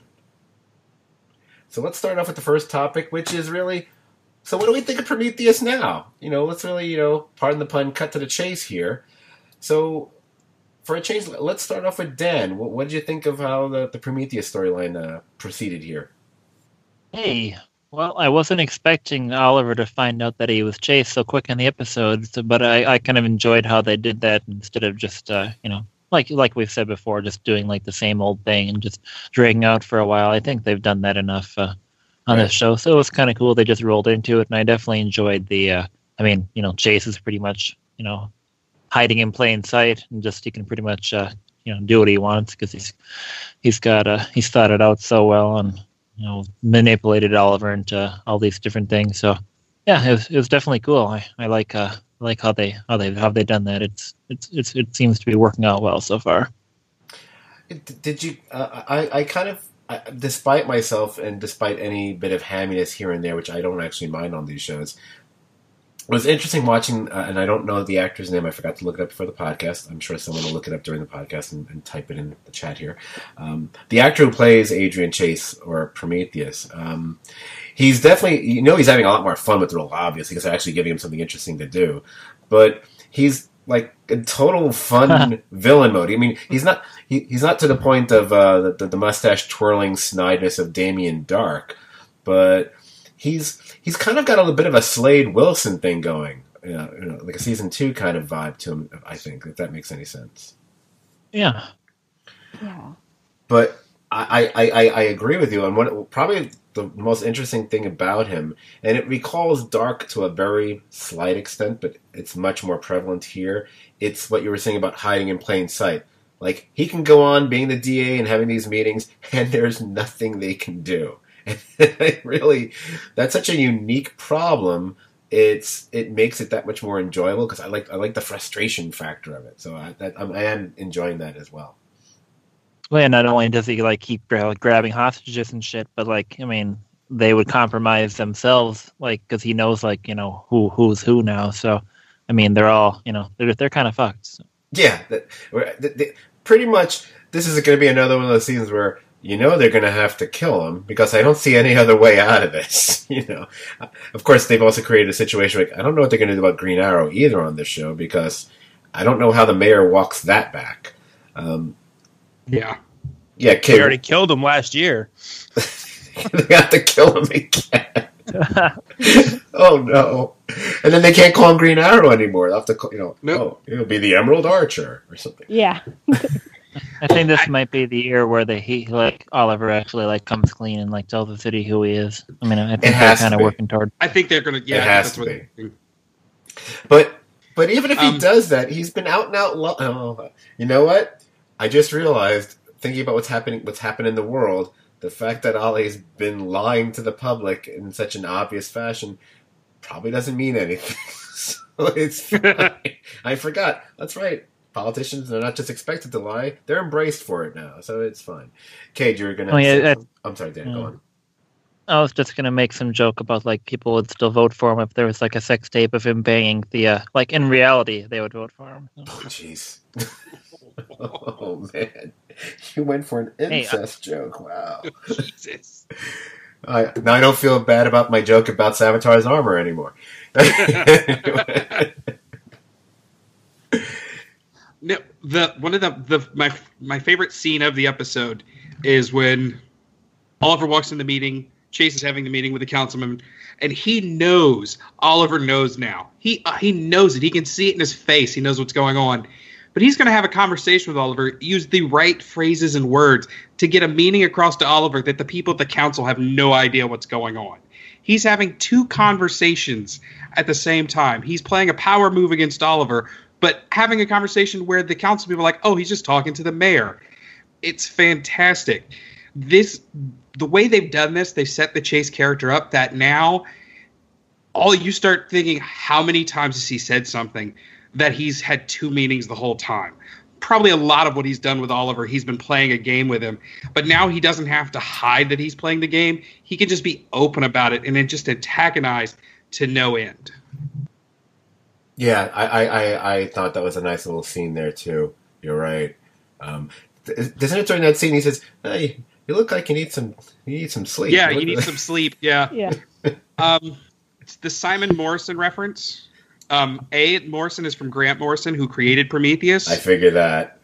So let's start off with the first topic, which is really, so what do we think of Prometheus now? You know, let's really, you know, pardon the pun, cut to the chase here. So, for a change, let's start off with Dan. What, what did you think of how the, the Prometheus storyline uh, proceeded here? Hey, well, I wasn't expecting Oliver to find out that he was chased so quick in the episode, so, but I, I kind of enjoyed how they did that instead of just, uh, you know, like like we've said before, just doing like the same old thing and just dragging out for a while. I think they've done that enough uh, on Right. this show, so it was kind of cool. They just rolled into it, and I definitely enjoyed the. Uh, I mean, you know, Chase is pretty much, you know, hiding in plain sight, and just he can pretty much, uh, you know, do what he wants because he's he's got uh, he's thought it out so well, and you know, manipulated Oliver into all these different things. So yeah, it was it was definitely cool. I I like uh like how they how they how they done that. It's it's it's it seems to be working out well so far. Did you? Uh, I I kind of, I, despite myself and despite any bit of hamminess here and there, which I don't actually mind on these shows, it was interesting watching. Uh, and I don't know the actor's name. I forgot to look it up before the podcast. I'm sure someone will look it up during the podcast and, and type it in the chat here. Um, the actor who plays Adrian Chase or Prometheus. Um, He's definitely, you know, he's having a lot more fun with the role, obviously, because they're actually giving him something interesting to do. But he's like a total fun villain mode. I mean, he's not he, he's not to the point of uh, the, the mustache twirling snideness of Damien Dark, but he's he's kind of got a little bit of a Slade Wilson thing going, you know, you know, like a season two kind of vibe to him. I think, if that makes any sense. Yeah. Yeah. But I, I, I, I agree with you on what probably the most interesting thing about him, and it recalls Dark to a very slight extent, but it's much more prevalent here. It's what you were saying about hiding in plain sight. Like, he can go on being the D A and having these meetings, and there's nothing they can do. And really, that's such a unique problem it's it makes it that much more enjoyable because I like I like the frustration factor of it. So I, that, I'm, I am enjoying that as well. Well, yeah, not only does he like keep gra- grabbing hostages and shit, but like, I mean, they would compromise themselves, like, because he knows, like, you know, who who's who now. So, I mean, they're all, you know, they're they're kind of fucked. So. Yeah, that, that, that, pretty much. This is going to be another one of those seasons where you know they're going to have to kill him because I don't see any other way out of this. You know, of course, they've also created a situation like I don't know what they're going to do about Green Arrow either on this show because I don't know how the mayor walks that back. Um, Yeah. Yeah, They Kate, already killed him last year. they have to kill him again. Oh no! And then they can't call him Green Arrow anymore. They'll have to, call, you know, Nope. oh, it'll be the Emerald Archer or something. Yeah. I think this might be the year where they he like Oliver actually like comes clean and like tells the city who he is. I mean, I think they're has to kind of be. working toward. I think they're gonna. Yeah, It I has think to that's what- But but even if he Um, does that, he's been out and out. Lo- oh, you know what? I just realized, thinking about what's happening, what's happened in the world, the fact that Ollie's been lying to the public in such an obvious fashion probably doesn't mean anything. So it's fine. I forgot. That's right. Politicians are not just expected to lie; they're embraced for it now. So it's fine. Cade, you're gonna. Oh, yeah, say that- something? I'm sorry, Dan. Go yeah. on. I was just gonna make some joke about like people would still vote for him if there was like a sex tape of him banging the uh, like in reality they would vote for him. So. Oh, jeez. Oh man, you went for an Hey, incest joke. Wow. Jesus. I, now I don't feel bad about my joke about Savitar's armor anymore. No, the one of the the my my favorite scene of the episode is when Oliver walks in the meeting. Chase is having the meeting with the councilman, and he knows Oliver knows now. He uh, he knows it. He can see it in his face. He knows what's going on. But he's going to have a conversation with Oliver, use the right phrases and words to get a meaning across to Oliver that the people at the council have no idea what's going on. He's having two conversations at the same time. He's playing a power move against Oliver, but having a conversation where the council people are like, oh, he's just talking to the mayor. It's fantastic. This, the way they've done this, they set the Chase character up that now all you start thinking, how many times has he said something that he's had two meanings the whole time? Probably a lot of what he's done with Oliver, he's been playing a game with him. But now he doesn't have to hide that he's playing the game. He can just be open about it and then just antagonize to no end. Yeah, I, I, I, I thought that was a nice little scene there too. You're right. Um, th- doesn't it during that scene he says, "Hey, you look like you need some, you need some sleep." Yeah, You you look- need some sleep. Yeah. Yeah. Um, it's the Simon Morrison reference. Um, A. Morrison is from Grant Morrison, who created Prometheus. I figured that.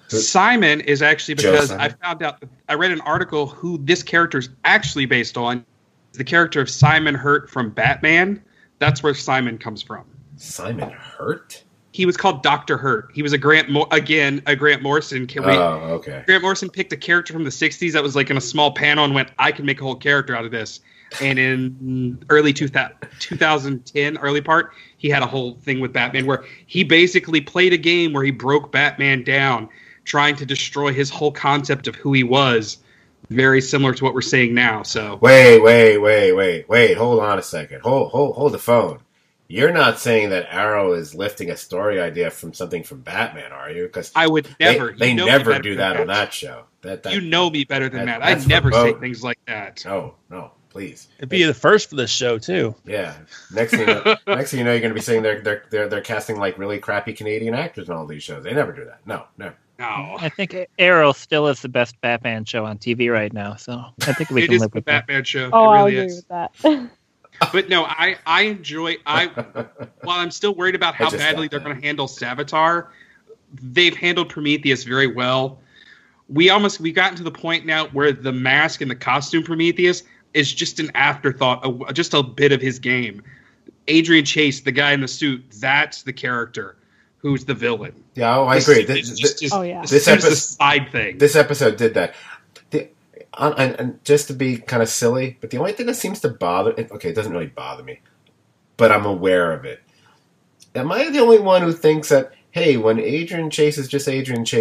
Simon is actually Joe because Simon? I found out, I read an article who this character is actually based on. The character of Simon Hurt from Batman. That's where Simon comes from. Simon Hurt? He was called Doctor Hurt. He was a Grant, Mo- again, a Grant Morrison. Can we, Oh, okay. Grant Morrison picked a character from the sixties that was like in a small panel and went, I can make a whole character out of this. And in early two thousand ten, early part, he had a whole thing with Batman where he basically played a game where he broke Batman down, trying to destroy his whole concept of who he was. Very similar to what we're saying now. So Wait, wait, wait, wait, wait. Hold on a second. Hold, hold, hold the phone. You're not saying that Arrow is lifting a story idea from something from Batman, are you? Because I would never. They, they you know me never better do than that on that show. That, that You know me better than that- that. I that's never say remote. things like that. No, no, please. It'd be the first for this show too. Yeah. Next thing, you know, next thing you know, you're going to be saying they're they're they're they're casting like really crappy Canadian actors in all these shows. They never do that. No, no. No. I think Arrow still is the best Batman show on T V right now, so I think we It can is live the with that. Batman show. Oh, it I'll really agree is. with that. But no, I, I enjoy I while I'm still worried about I how just badly got they're that. going to handle Savitar, they've handled Prometheus very well. We almost we've gotten to the point now where the mask and the costume Prometheus is just an afterthought, a, just a bit of his game. Adrian Chase, the guy in the suit, that's the character who's the villain. Yeah, oh, I The agree. suit This, is just, this, just, Oh, yeah. the This suit is the episode- side thing. this episode did that. The, on, and, and just to be kind of silly, but the only thing that seems to bother it, okay, it doesn't really bother me, but I'm aware of it. Am I the only one who thinks that, hey, when Adrian Chase is just Adrian Chase,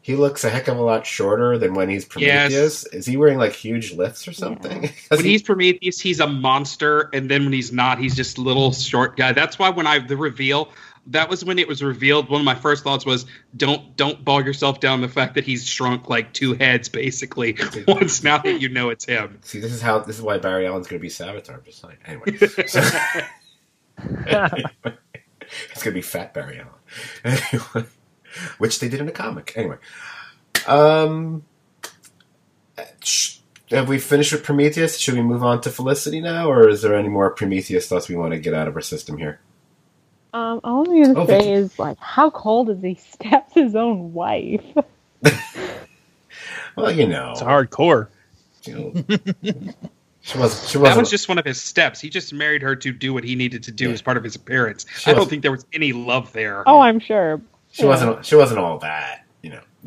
he looks a heck of a lot shorter than when he's Prometheus. Yes. Is he wearing like huge lifts or something? Yeah. Has When he- he's Prometheus, he's a monster, and then when he's not, he's just a little short guy. That's why when I the reveal, that was when it was revealed. One of my first thoughts was, don't don't bog yourself down the fact that he's shrunk like two heads, basically. Once now that you know it's him. See, this is how this is why Barry Allen's going to be Savitar. Just like anyway, so, anyway, it's going to be Fat Barry Allen, anyway, which they did in a comic. Anyway, um, sh- have we finished with Prometheus? Should we move on to Felicity now, or is there any more Prometheus thoughts we want to get out of our system here? Um, all I'm gonna Oh, say Vicky. is like, how cold is he stabs his own wife? Well, you know, It's hardcore. you know, she was she That wasn't was just one of his steps. He just married her to do what he needed to do Yeah. as part of his appearance. She I don't was- think there was any love there. Oh, I'm sure. she wasn't she wasn't all that, you know. No.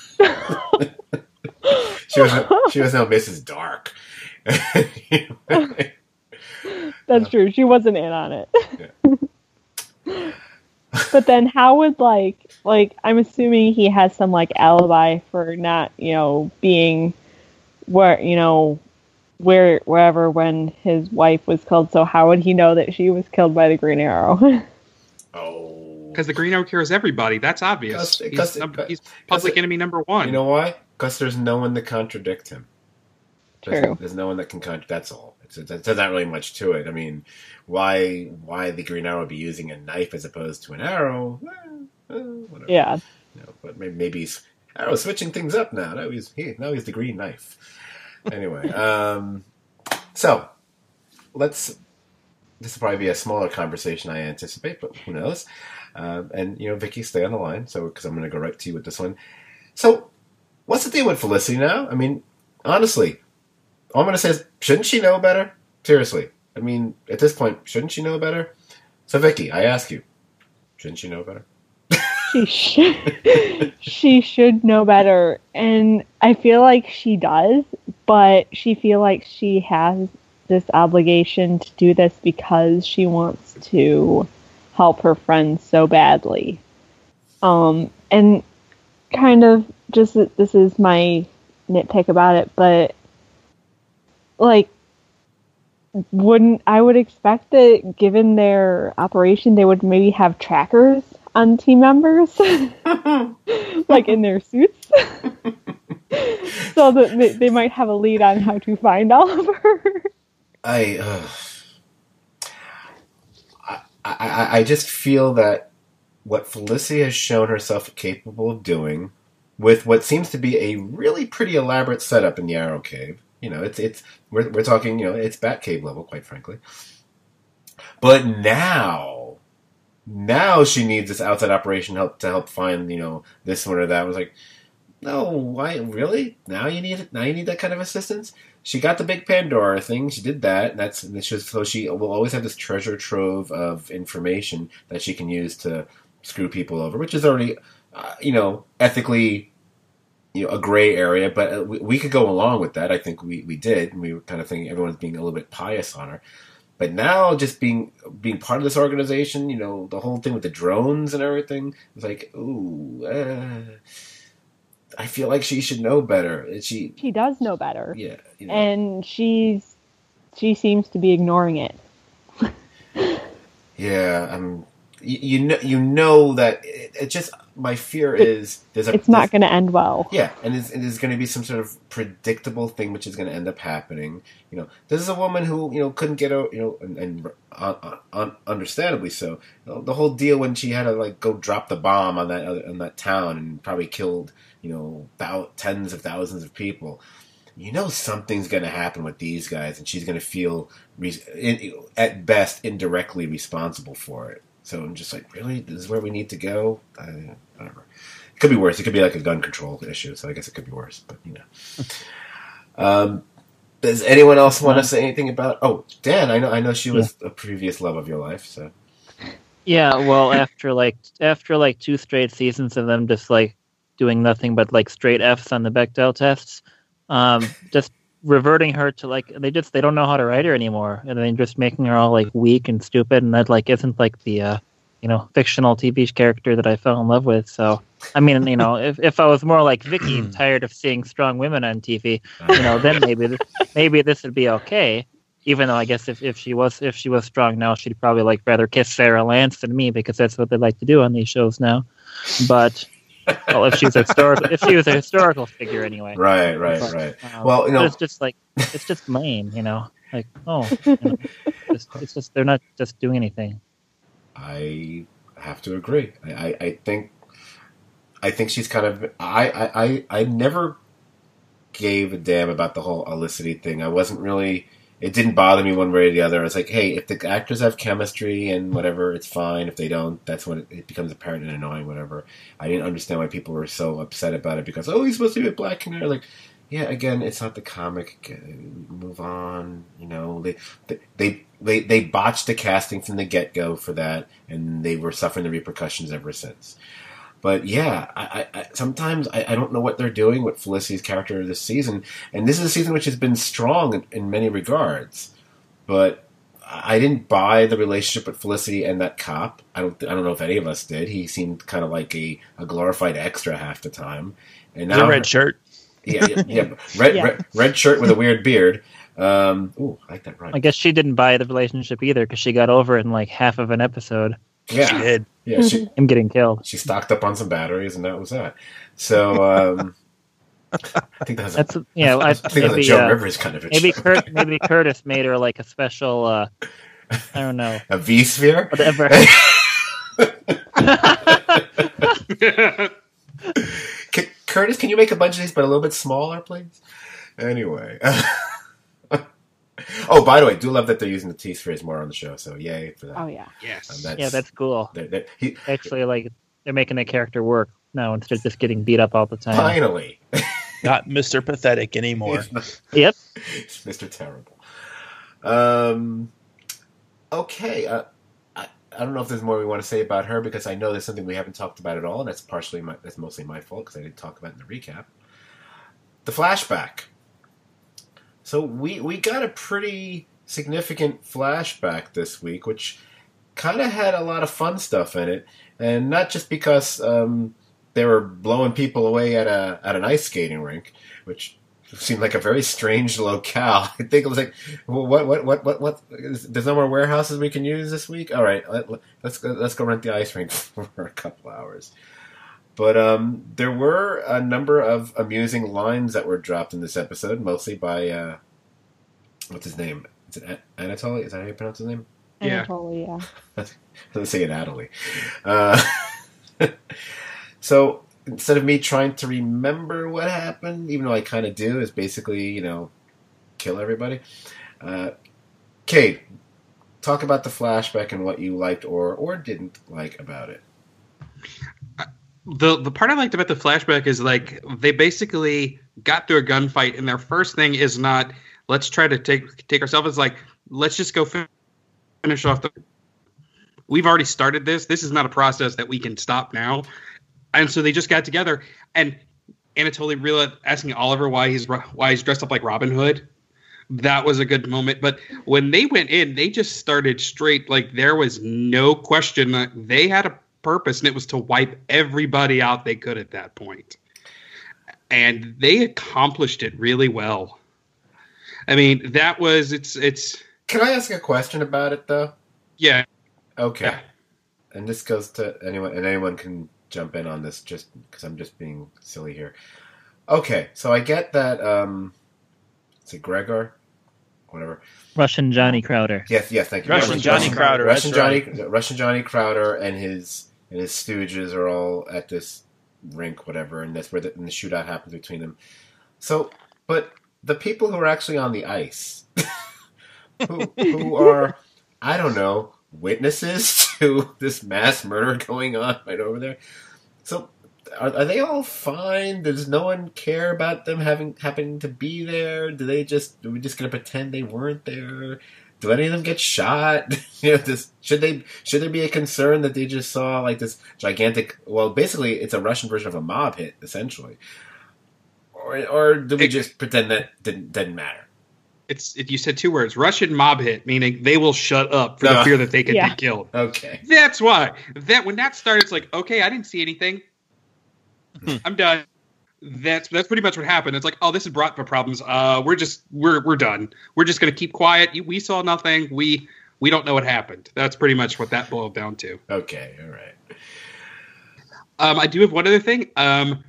she was no, she was no Missus Dark. That's true. She wasn't in on it. Yeah. But then how would like like I'm assuming he has some like alibi for not, you know, being where you know where wherever when his wife was killed. So how would he know that she was killed by the Green Arrow? Oh, Because the Green Arrow cures everybody. That's obvious. Because- He's, because- num- because- he's public because- enemy number one. you know why? Because there's no one to contradict him. There's, True. there's no one that can contradict. That's all. It's, it's, there's not really much to it. I mean, why why the Green Arrow would be using a knife as opposed to an arrow? Eh, eh, whatever. Yeah. You know, but maybe, maybe he's Arrow's switching things up now. Now he's he, now he's the green knife. Anyway, um, so let's. This will probably be a smaller conversation, I anticipate, but who knows? Um, and you know, Vicky, stay on the line, so because I'm going to go right to you with this one. So, what's the deal with Felicity now? I mean, honestly, all I'm going to say is, shouldn't she know better? Seriously, I mean, at this point, shouldn't she know better? So, Vicky, I ask you, shouldn't she know better? She should, she should know better, and I feel like she does, but she feel like she has this obligation to do this because she wants to help her friends so badly. Um, and kind of just this is my nitpick about it, but like, wouldn't I would expect that given their operation, they would maybe have trackers on team members, like in their suits, so that they, they might have a lead on how to find Oliver. I, uh, I, I, I just feel that what Felicity has shown herself capable of doing, with what seems to be a really pretty elaborate setup in the Arrow Cave. You know, it's it's we're we're talking, you know, it's Batcave level, quite frankly. But now, now she needs this outside operation help to help find, you know, this one or that. I was like, no, why really? Now you need now you need that kind of assistance. She got the big Pandora thing. She did that. And that's and it's just so she will always have this treasure trove of information that she can use to screw people over, which is already, uh, you know, ethically, you know, a gray area. But uh, we, we could go along with that. I think we, we did. And we were kind of thinking everyone's being a little bit pious on her. But now, just being being part of this organization, you know, the whole thing with the drones and everything, it's like, ooh, uh, I feel like she should know better. She, She does know better, yeah, you know. and she's she seems to be ignoring it. Yeah, um, you, you know, you know that it, it just. My fear is there's a. It's not there's- going to end well. Yeah, and it's, and there's going to be some sort of predictable thing which is going to end up happening. You know, this is a woman who you know couldn't get out. You know, and, and uh, uh, understandably so. You know, the whole deal when she had to like go drop the bomb on that other, on that town and probably killed you know thou- tens of thousands of people. You know something's going to happen with these guys, and she's going to feel, re- in, at best, indirectly responsible for it. So I'm just like, really? This is where we need to go? I, whatever. It could be worse. It could be like a gun control issue, so I guess it could be worse. But, you know. um, does anyone else want to say anything about... Oh, Dan, I know I know she was a previous love of your life, so... Yeah, well, after like after like two straight seasons of them just like doing nothing but like straight Fs on the Bechdel tests, um, just reverting her to like they just they don't know how to write her anymore, and then just making her all like weak and stupid, and that like isn't like the uh, you know, fictional T V character that I fell in love with. So, I mean, you know, if, if I was more like Vicky, tired of seeing strong women on T V, you know, then maybe this, maybe this would be okay. Even though I guess if, if she was if she was strong now, she'd probably like rather kiss Sarah Lance than me because that's what they like to do on these shows now. But well, if she's a historical, if she was a historical figure anyway. Right, right, but, right. Um, well, you know, it's just like it's just lame, you know. Like, oh, you know, it's, it's just they're not just doing anything. I have to agree. I, I, I think I think she's kind of I, I, I, I never gave a damn about the whole Olicity thing. I wasn't really it didn't bother me one way or the other. I was like, hey, if the actors have chemistry and whatever, it's fine. If they don't, that's when it, it becomes apparent and annoying, whatever. I didn't understand why people were so upset about it because, oh, he's supposed to be a black Canary. Like, yeah, again, it's not the comic. Move on. You know, they they they they botched the casting from the get go for that, and they were suffering the repercussions ever since. But yeah, I, I, sometimes I, I don't know what they're doing with Felicity's character this season, and this is a season which has been strong in, in many regards. But I didn't buy the relationship with Felicity and that cop. I don't I don't know if any of us did. He seemed kind of like a, a glorified extra half the time. And now the red shirt. Yeah, yeah, yeah. Red, Yeah. red red shirt with a weird beard. Um, ooh, I like that right. I guess she didn't buy the relationship either because she got over it in like half of an episode. Yeah, She did. yeah. She Him getting killed. she stocked up on some batteries, and that was that. So um, I think that's a, That's yeah. I, I think that's a maybe Joe uh, Rivers kind of a maybe show. Kurt, maybe Curtis made her like a special. Uh, I don't know. A V sphere. Whatever. Can, Curtis, can you make a bunch of these, but a little bit smaller, please? Anyway. Oh, by the way, do love that they're using the T spheres more on the show. So yay for that. Oh yeah. Yes. Um, that's, Yeah, that's cool. that, that, he, Actually, like they're making the character work now instead of just getting beat up all the time. finally. Not Mister Pathetic anymore. He's not- Yep. It's Mister Terrible. Um, okay. Uh, I, I don't know if there's more we want to say about her because I know there's something we haven't talked about at all, and that's partially my, that's mostly my fault because I didn't talk about it in the recap. The flashback. So we, we got a pretty significant flashback this week, which kind of had a lot of fun stuff in it, and not just because um, they were blowing people away at a at an ice skating rink, which seemed like a very strange locale. I think it was like, well, what what what what what? Is, there's no more warehouses we can use this week. All right, let, let's go, let's go rent the ice rink for a couple hours. But um, there were a number of amusing lines that were dropped in this episode, mostly by, uh, what's his name? Is it An- Anatoly? Is that how you pronounce his name? Yeah. Anatoly, yeah. Let's say Anatoly. Uh, so instead of me trying to remember what happened, even though I kind of do, is basically, you know, kill everybody. Uh, Kate, talk about the flashback and what you liked or, or didn't like about it. The the part I liked about the flashback is like they basically got through a gunfight, and their first thing is not let's try to take take ourselves. It's like let's just go fin- finish off the. We've already started this. This is not a process that we can stop now, and so they just got together. And Anatoly really asking Oliver why he's why he's dressed up like Robin Hood. That was a good moment. But when they went in, they just started straight. Like there was no question that they had a purpose, and it was to wipe everybody out they could at that point. And they accomplished it really well. I mean, that was it's it's Can I ask a question about it though? yeah. Okay. Yeah. And this goes to anyone, and anyone can jump in on this just because I'm just being silly here. Okay, so I get that. Um, is it Gregor? Whatever. Russian Johnny Crowder. Yes, yes, thank you. Russian Johnny Crowder, Russian that's Johnny, Russian Johnny Crowder, and his and his stooges are all at this rink, whatever, and that's where the, and the shootout happens between them. So, but the people who are actually on the ice, who who are, I don't know, witnesses to this mass murder going on right over there. So, are, are they all fine? Does no one care about them having happening to be there? Do they just? Are we just gonna pretend they weren't there? Do any of them get shot? You know, this should they should there be a concern that they just saw like this gigantic? Well, basically, it's a Russian version of a mob hit, essentially. Or or do we It- just pretend that didn't didn't matter? It's if you said two words, Russian mob hit, meaning they will shut up for No. the fear that they could Yeah. be killed. Okay. That's why. That when that started, it's like, okay, I didn't see anything. I'm done. That's that's pretty much what happened. It's like, oh, this is brought for problems. Uh, we're just we're we're done. We're just gonna keep quiet. You- We saw nothing. We we don't know what happened. That's pretty much what that boiled down to. Okay. All right. Um, I do have one other thing. Um,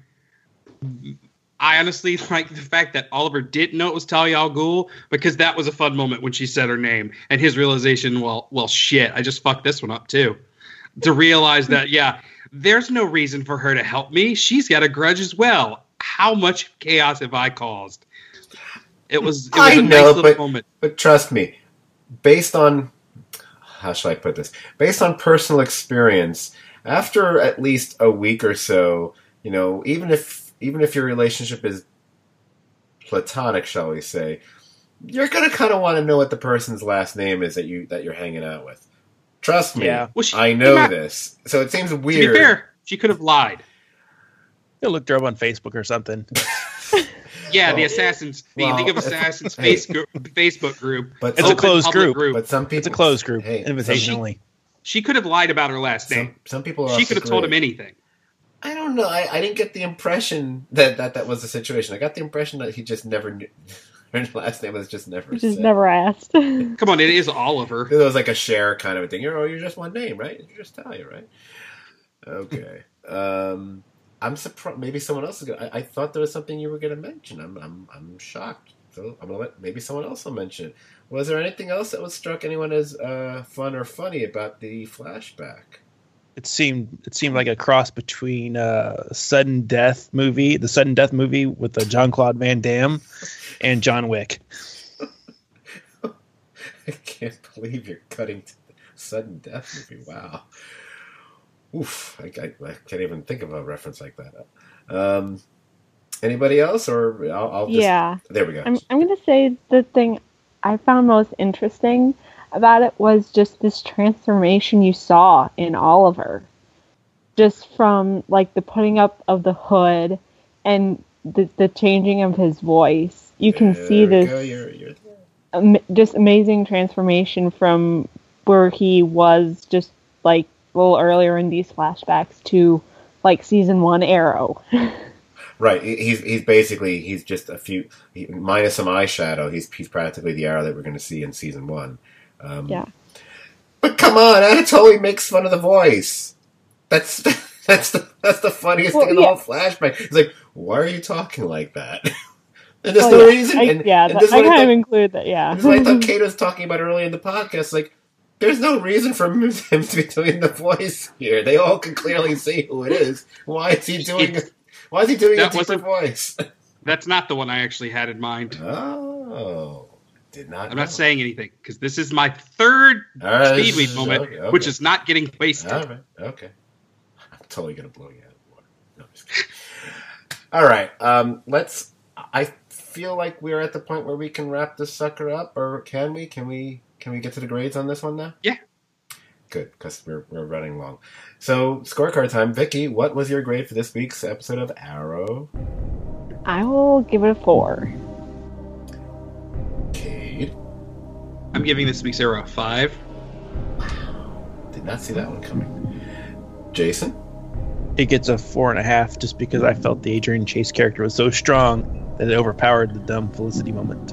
I honestly like the fact that Oliver didn't know it was Talia al Ghul, because that was a fun moment when she said her name and his realization, well, well, shit, I just fucked this one up too. To realize that, yeah, there's no reason for her to help me. She's got a grudge as well. How much chaos have I caused? It was, it was I a know, nice little but- moment. But trust me, based on how should I put this? Based on personal experience, after at least a week or so, you know, even if even if your relationship is platonic, shall we say, you're gonna kind of want to know what the person's last name is that you that you're hanging out with. Trust me, Yeah. Well, she- I know not- this. So it seems To be weird. fair, she could have lied. You looked her up on Facebook or something. Yeah, the Well, Assassins, the well, League of if- Assassins hey. face gr- Facebook group. But It's a some, Open closed public group. but some people It's a closed group, Hey, invitation some, only. She could have lied about her last name. some, some people are She also could have told him great. anything. I don't know. I, I didn't get the impression that, that that was the situation. I got the impression that he just never knew. Her last name was just never Which is said. never asked. Come on, it is Oliver. It was like a share kind of a thing. You're, oh, you're just one name, right? You just tell you, right? Okay. um, I'm surprised. Maybe someone else is gonna. I, I thought there was something you were going to mention. I'm, I'm, I'm shocked. So I'm gonna let maybe someone else will mention it. Was there anything else that was struck anyone as uh, fun or funny about the flashback? It seemed it seemed like a cross between uh, Sudden Death movie, the Sudden Death movie with the Jean Claude Van Damme, and John Wick. I can't believe you're cutting to the Sudden Death movie. Wow. Oof. I, I, I can't even think of a reference like that. Um, anybody else? Or I'll, I'll just... Yeah. There we go. I'm, I'm going to say the thing I found most interesting about it was just this transformation you saw in Oliver. Just from, like, the putting up of the hood and the, the changing of his voice. You can There see we this go. You're, you're... am- just amazing transformation from where he was just, like, a little earlier in these flashbacks to, like, season one Arrow. Right. he- He's he's basically he's just a few he, minus some eyeshadow. He's he's practically the Arrow that we're going to see in season one. Um, Yeah. But come on, Anatoly makes fun of the voice. That's that's the that's the funniest Well, thing in the yeah. whole flashback. It's like, why are you talking like that? And there's Oh, no yeah. reason. I, and, yeah, and that- this is I what I kind of thought- include that, yeah. this is what I thought Kate was talking about earlier in the podcast. Like, there's no reason for him to be doing the voice here. They all can clearly see who it is. Why is he doing? It's- why is he doing a that deeper wasn't- voice? That's not the one I actually had in mind. Oh, did not. I'm know. not saying anything because this is my third All right, speed this weed is- moment, okay, okay. which is not getting wasted. All right. Okay. I'm totally gonna blow you out of the water. No, I'm just kidding. All right. Um, let's. I feel like we're at the point where we can wrap this sucker up, or can we? Can we? Can we get to the grades on this one now? Yeah. Good, because we're we're running long. So scorecard time. Vicky, what was your grade for this week's episode of Arrow? I will give it a four. Cade, I'm giving this week's Arrow a five. did not see that one coming. Jason, It gets a four and a half just because I felt the Adrian Chase character was so strong that it overpowered the dumb Felicity moment.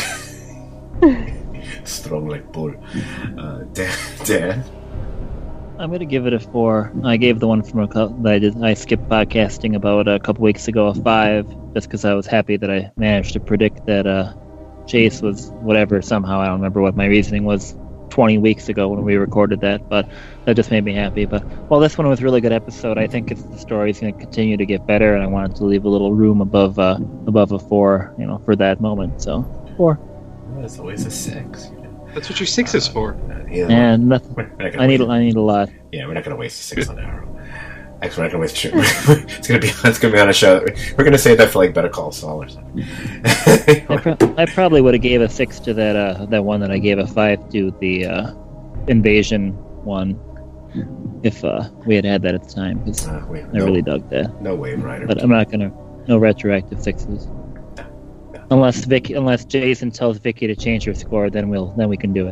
strong like bull. Uh, Dan, Dan. I'm gonna give it a four. I gave the one from a couple that I did. I skipped podcasting about a couple weeks ago a five, just because I was happy that I managed to predict that uh, Chase was whatever. Somehow I don't remember what my reasoning was twenty weeks ago when we recorded that, but that just made me happy. But well, this one was a really good episode. I think it's, the story is going to continue to get better, and I wanted to leave a little room above uh, above a four, you know, for that moment. So four. Well, it's always a six. That's what your six is for. Uh, yeah, And nothing. we're not gonna I need waste- I need a lot. Yeah, we're not going to waste a six on Arrow. Actually, we're not going to waste. It's going to be. It's going to be on a show. We're going to save that for like Better Call Saul or something. I, pro- I probably would have gave a six to that uh, that one that I gave a five to, the uh, invasion one, if uh, we had had that at the time, because Uh, wait, I no, really dug that. no Wave Rider. But I'm not gonna no retroactive sixes. No. Unless Vicky, unless Jason tells Vicky to change her score, then we'll then we can do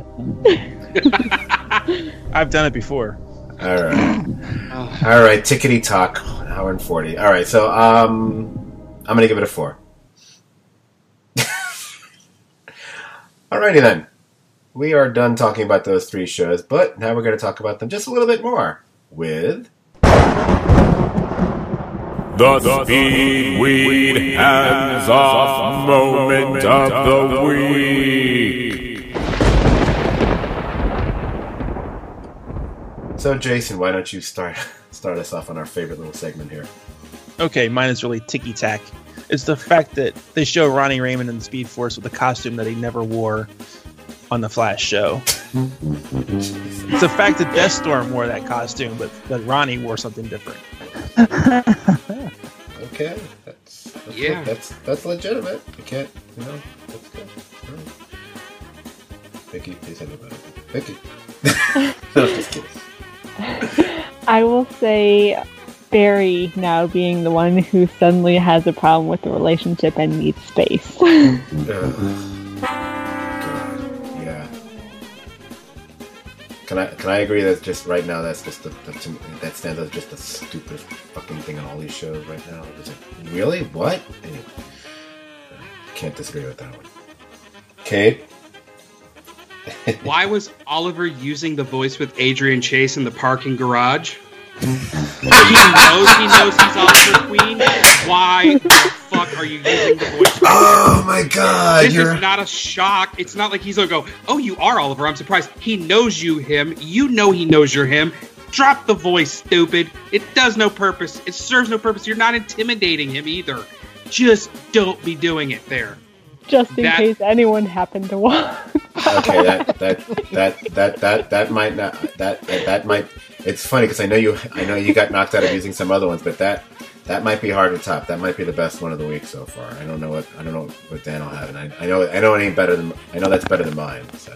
it. I've done it before. All right, all right. Tickety talk, an hour and forty. All right, so um, I'm gonna give it a four. Alrighty then. We are done talking about those three shows, but now we're going to talk about them just a little bit more with the Speedweed Hands Off Moment of the Week. So, Jason, why don't you start start us off on our favorite little segment here? Okay, mine is really ticky-tack. It's the fact that they show Ronnie Raymond in the Speed Force with a costume that he never wore on the Flash show. It's the fact that Deathstorm wore that costume, but that Ronnie wore something different. Okay, that's, that's Yeah. that's that's legitimate. You can't, you know, that's good. All right. Vicky, please have about it. Vicky. No, just kidding. I will say Barry now being the one who suddenly has a problem with the relationship and needs space. Uh, God, yeah. Can I can I agree that just right now that's just the, the that stands as just the stupidest fucking thing on all these shows right now. It's like, really? What? Anyway, can't disagree with that one. Kate. Why was Oliver using the voice with Adrian Chase in the parking garage? He knows he knows he's Oliver Queen. Why the fuck are you using the voice? Oh my God! This you're... is not a shock. It's not like he's gonna go, "Oh, you are Oliver." I'm surprised. He knows you, him. You know he knows you're him. Drop the voice, stupid. It does no purpose. It serves no purpose. You're not intimidating him either. Just don't be doing it there. Just in That- case anyone happened to walk. Okay, that that that that that that might not that that, that might. It's funny because I know you I know you got knocked out of using some other ones, but that that might be hard to top. That might be the best one of the week so far. I don't know what I don't know what Dan will have, and I, I know I know it ain't better than I know that's better than mine. So,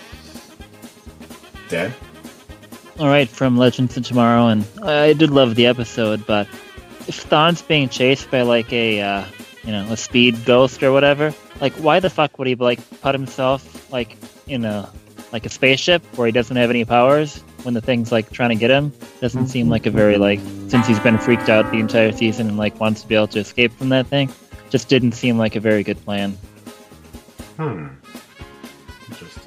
Dan. All right, from Legends of Tomorrow, and I did love the episode, but if Thawne's being chased by like a uh, you know a speed ghost or whatever, like why the fuck would he like put himself like in a like a spaceship where he doesn't have any powers when the thing's like trying to get him? Doesn't seem like a very like since he's been freaked out the entire season and like wants to be able to escape from that thing. Just didn't seem like a very good plan. Hmm. Interesting.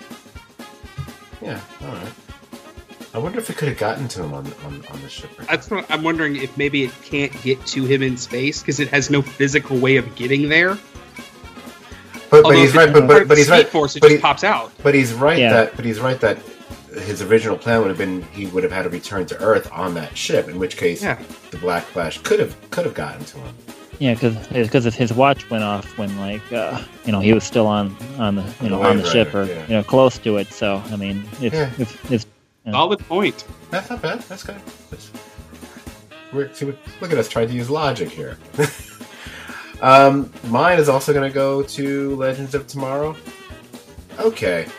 Yeah. All right. I wonder if it could have gotten to him on on, on the ship. Right? That's what I'm wondering if maybe it can't get to him in space because it has no physical way of getting there. But, but Although he's if right. it's But, part but, of but the he's Speed right. Force, it but just he- pops out. But he's right Yeah. that. But he's right that his original plan would have been he would have had to return to Earth on that ship. In which case, Yeah. the Black Flash could have could have gotten to him. Yeah, because if his watch went off when like uh, you know he was still on on the you know The on the Wave ship or Rider, yeah. you know close to it. So I mean, if Yeah. if, if Solid point. That's not bad. That's good. That's, we're, see, we- look at us trying to use logic here. um, mine is also going to go to Legends of Tomorrow. Okay.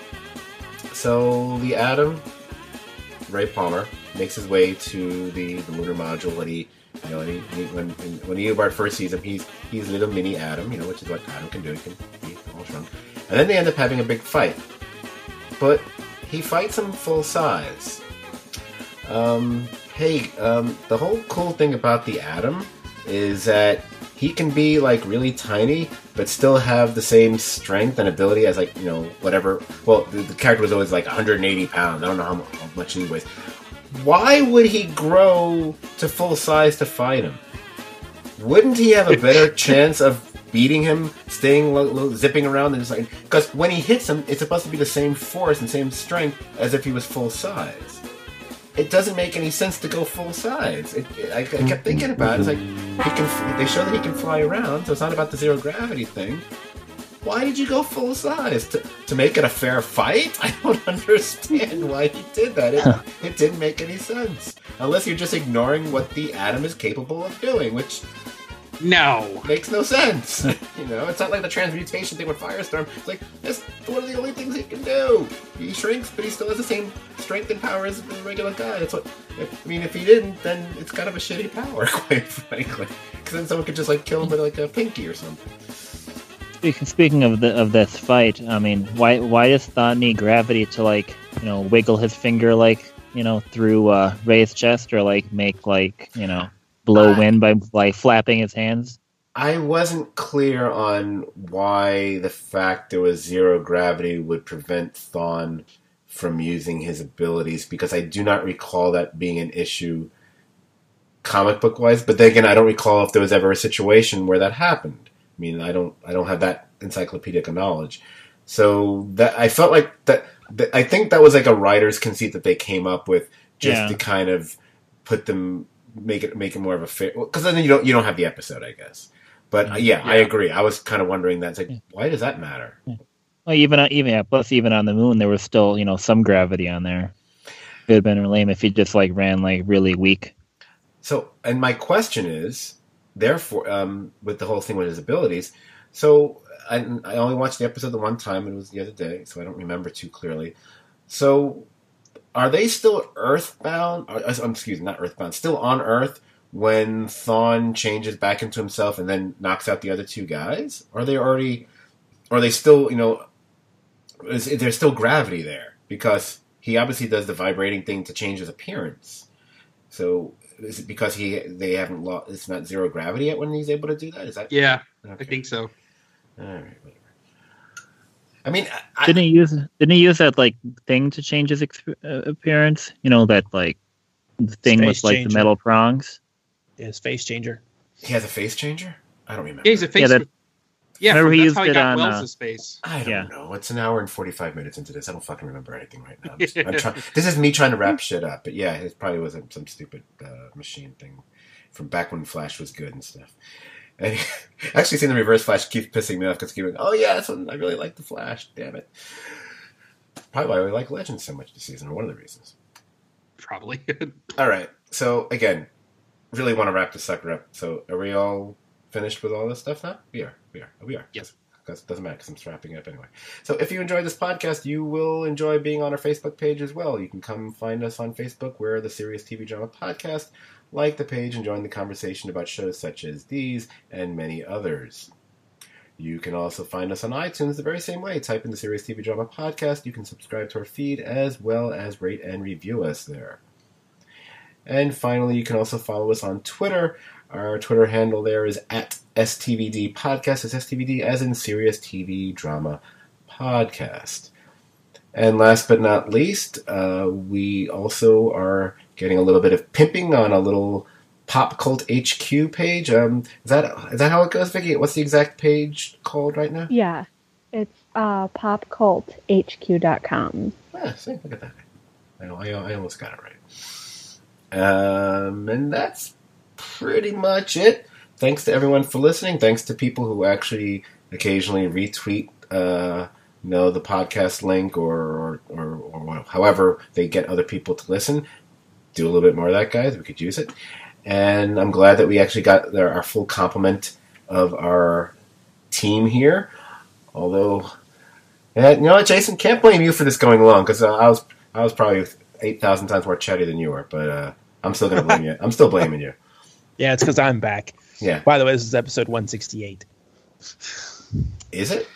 So the Atom, Ray Palmer, makes his way to the, the lunar module, and he, you know, and he, he, when when Eobard first sees him, he's he's little mini Atom, you know, which is what Atom can do. He can be all shrunk. And then they end up having a big fight, but he fights him full size. Um, hey, um, the whole cool thing about the Atom is that he can be like really tiny, but still have the same strength and ability as like you know whatever. Well, the, the character was always like one hundred eighty pounds. I don't know how, mu- how much he weighs. Why would he grow to full size to fight him? Wouldn't he have a better chance of beating him, staying lo- lo- zipping around and just like because when he hits him, it's supposed to be the same force and same strength as if he was full size. It doesn't make any sense to go full size. It, it, I, I kept thinking about it. It's like he can. They show that he can fly around, so it's not about the zero gravity thing. Why did you go full size to to make it a fair fight? I don't understand why he did that. It, it didn't make any sense unless you're just ignoring what the Atom is capable of doing, which No. makes no sense. You know, it's not like the transmutation thing with Firestorm. It's like, that's one of the only things he can do. He shrinks, but he still has the same strength and power as a regular guy. That's what, if, I mean, if he didn't, then it's kind of a shitty power, quite frankly. Because then someone could just, like, kill him with, like, a pinky or something. Speaking speaking of the of this fight, I mean, why why does Thawne need gravity to like you know wiggle his finger like you know through uh, Ray's chest or like make like you know blow Uh, wind by like flapping his hands? I wasn't clear on why the fact there was zero gravity would prevent Thawne from using his abilities, because I do not recall that being an issue comic book wise. But then again, I don't recall if there was ever a situation where that happened. I mean, I don't, I don't have that encyclopedic knowledge. So that I felt like that, that. I think that was like a writer's conceit that they came up with just Yeah. to kind of put them, make it, make it more of a fair. Because then you don't, you don't have the episode, I guess. But uh, yeah, I Yeah. agree. I was kind of wondering that. It's like, why does that matter? Well, even on- even yeah, plus even on the moon, there was still you know some gravity on there. It would have been lame if he just like ran like really weak. So, and my question is, therefore, um, with the whole thing with his abilities, so I, I only watched the episode the one time, and it was the other day, so I don't remember too clearly. So, are they still Earthbound? Or, um, excuse me, not Earthbound, still on Earth when Thawne changes back into himself and then knocks out the other two guys? Or are they already, or are they still, you know, is, is there still gravity there? Because he obviously does the vibrating thing to change his appearance. So, is it because he they haven't lost? It's not zero gravity yet when he's able to do that. Is that? Yeah, Okay. I think so. All right, whatever. I mean, I, Didn't he use didn't he use that like thing to change his ex- uh, appearance? You know that like thing Face with like changer. the metal prongs. His face changer. he has a face changer. I don't remember. Yeah, he's a face. Yeah, that- Yeah, Whenever he that's used how he it got on, uh, Wells' face. I don't Yeah. know. It's an hour and forty-five minutes into this. I don't fucking remember anything right now. I'm just, I'm try- this is me trying to wrap shit up. But yeah, it probably was a, some stupid uh, machine thing from back when Flash was good and stuff. And actually, seeing the Reverse Flash keeps pissing me off because keeping, oh yeah, that's when I really like the Flash. Damn it. Probably why I really like Legends so much this season, or one of the reasons. Probably. All right. So again, really want to wrap this sucker up. So are we all finished with all this stuff now? We are. We are. We are. Yes. Because it doesn't matter because I'm wrapping it up anyway. So if you enjoyed this podcast, you will enjoy being on our Facebook page as well. You can come find us on Facebook. We're the Serious T V Drama Podcast. Like the page and join the conversation about shows such as these and many others. You can also find us on iTunes the very same way. Type in the Serious T V Drama Podcast. You can subscribe to our feed as well as rate and review us there. And finally, you can also follow us on Twitter. Our Twitter handle there is at S T V D Podcast. It's S T V D as in Serious T V Drama Podcast. And last but not least, uh, we also are getting a little bit of pimping on a little Pop Cult H Q page. Um, is that is that how it goes, Vicky? What's the exact page called right now? Yeah, it's uh, pop cult h q dot com. Ah, see, look at that. I, I, I almost got it right. Um, and that's pretty much it. Thanks to everyone for listening. Thanks to people who actually occasionally retweet, uh, you know, the podcast link or, or, or, or however they get other people to listen. Do a little bit more of that, guys. We could use it. And I'm glad that we actually got there, our full complement of our team here. Although, yeah, you know what, Jason, can't blame you for this going long because uh, I was I was probably eight thousand times more chatty than you were. But uh, I'm still gonna blame you. I'm still blaming you. Yeah, it's because I'm back. Yeah. By the way, this is episode one sixty-eight. Is it?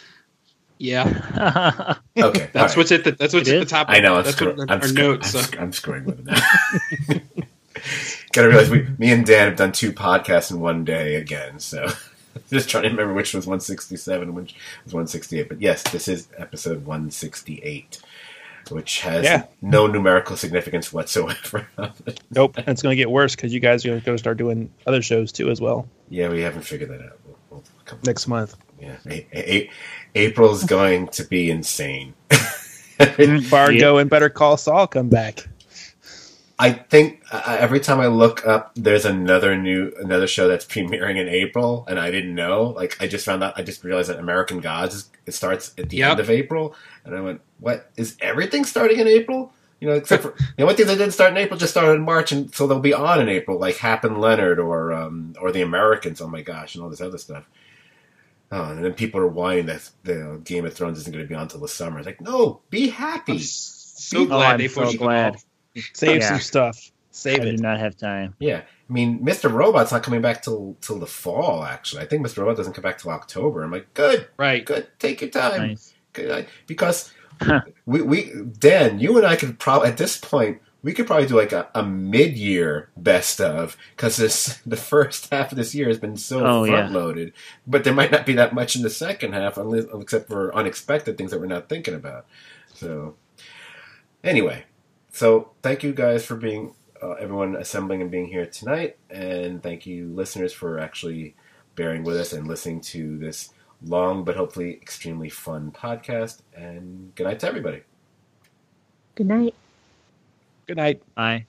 Yeah, Okay. all that's right. what's at the that's what's It at the is? top. I know. I'm, That's screw- what I'm, our screw- notes. I'm, so- sc- I'm screwing with it now. Gotta realize we, me and Dan have done two podcasts in one day again. So just trying to remember which was one sixty-seven, which was one sixty-eight. But yes, this is episode one sixty-eight, which has Yeah. no numerical significance whatsoever. Nope, and it's going to get worse because you guys are going to start doing other shows too as well Yeah, we haven't figured that out. We'll, we'll come next month. Yeah, a- a- April's going to be insane. Fargo and Better Call Saul come back. I think uh, every time I look up, there's another new another show that's premiering in April, and I didn't know. Like, I just found out. I just realized that American Gods is, it starts at the Yep. end of April, and I went, "What is everything starting in April?" You know, except for the only thing that didn't start in April just started in March, and so they'll be on in April, like Hap and Leonard or um, or the Americans. Oh my gosh, and all this other stuff. Oh, and then people are whining that the Game of Thrones isn't going to be on until the summer. It's like, no, be happy. I'm so Oh, glad I'm they so pushed it glad. off. Save Yeah. some stuff. I Save do it. not have time. Yeah, I mean, Mister Robot's not coming back till till the fall. Actually, I think Mister Robot doesn't come back till October. I'm like, good, Right. good. Take your time, Nice. good, because we we Dan, you and I could probably at this point we could probably do like a, a mid year best of because this the first half of this year has been so Oh, yeah. front loaded, but there might not be that much in the second half, unless, except for unexpected things that we're not thinking about. So anyway, so thank you guys for being. Uh, everyone assembling and being here tonight, and thank you listeners for actually bearing with us and listening to this long but hopefully extremely fun podcast, and good night to everybody. Good night. Good night. Bye.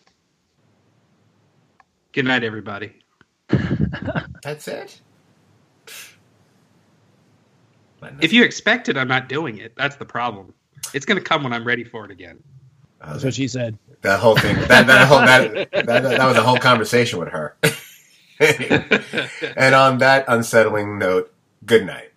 Good night, everybody. That's it? If you expect it, I'm not doing it. That's the problem. It's going to come when I'm ready for it again. uh, That's what she said. that whole thing that, that whole that, that, that was a whole conversation with her. And on that unsettling note, good night.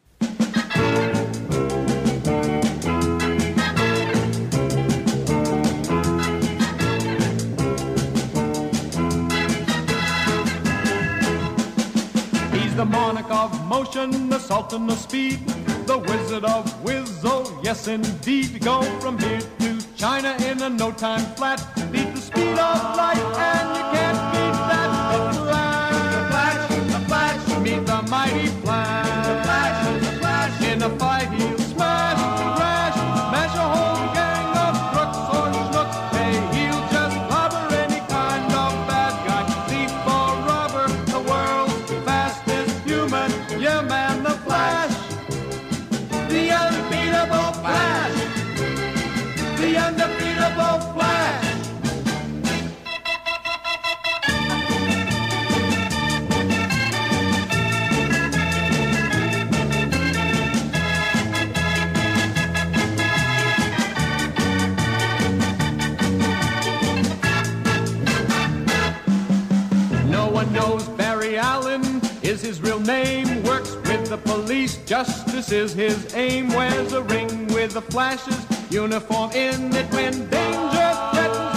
He's the monarch of motion, the sultan of speed, the wizard of whizzo, yes indeed. Go from here to China in a no time flat, beat the speed of light and you can't beat that. The Flash, the Flash, the Flash, meet the mighty Flash. The Flash, the Flash, in a fight he'll smash and crash, smash a whole gang of crooks or schnooks. Hey, he'll just clobber any kind of bad guy, thief or robber, the world's fastest human, yeah man, the Flash. The unbeatable Flash. The undefeatable Flash. No one knows Barry Allen is his real name. Works with the police, justice is his aim. Wears a ring with the Flash's uniform in it when danger threatens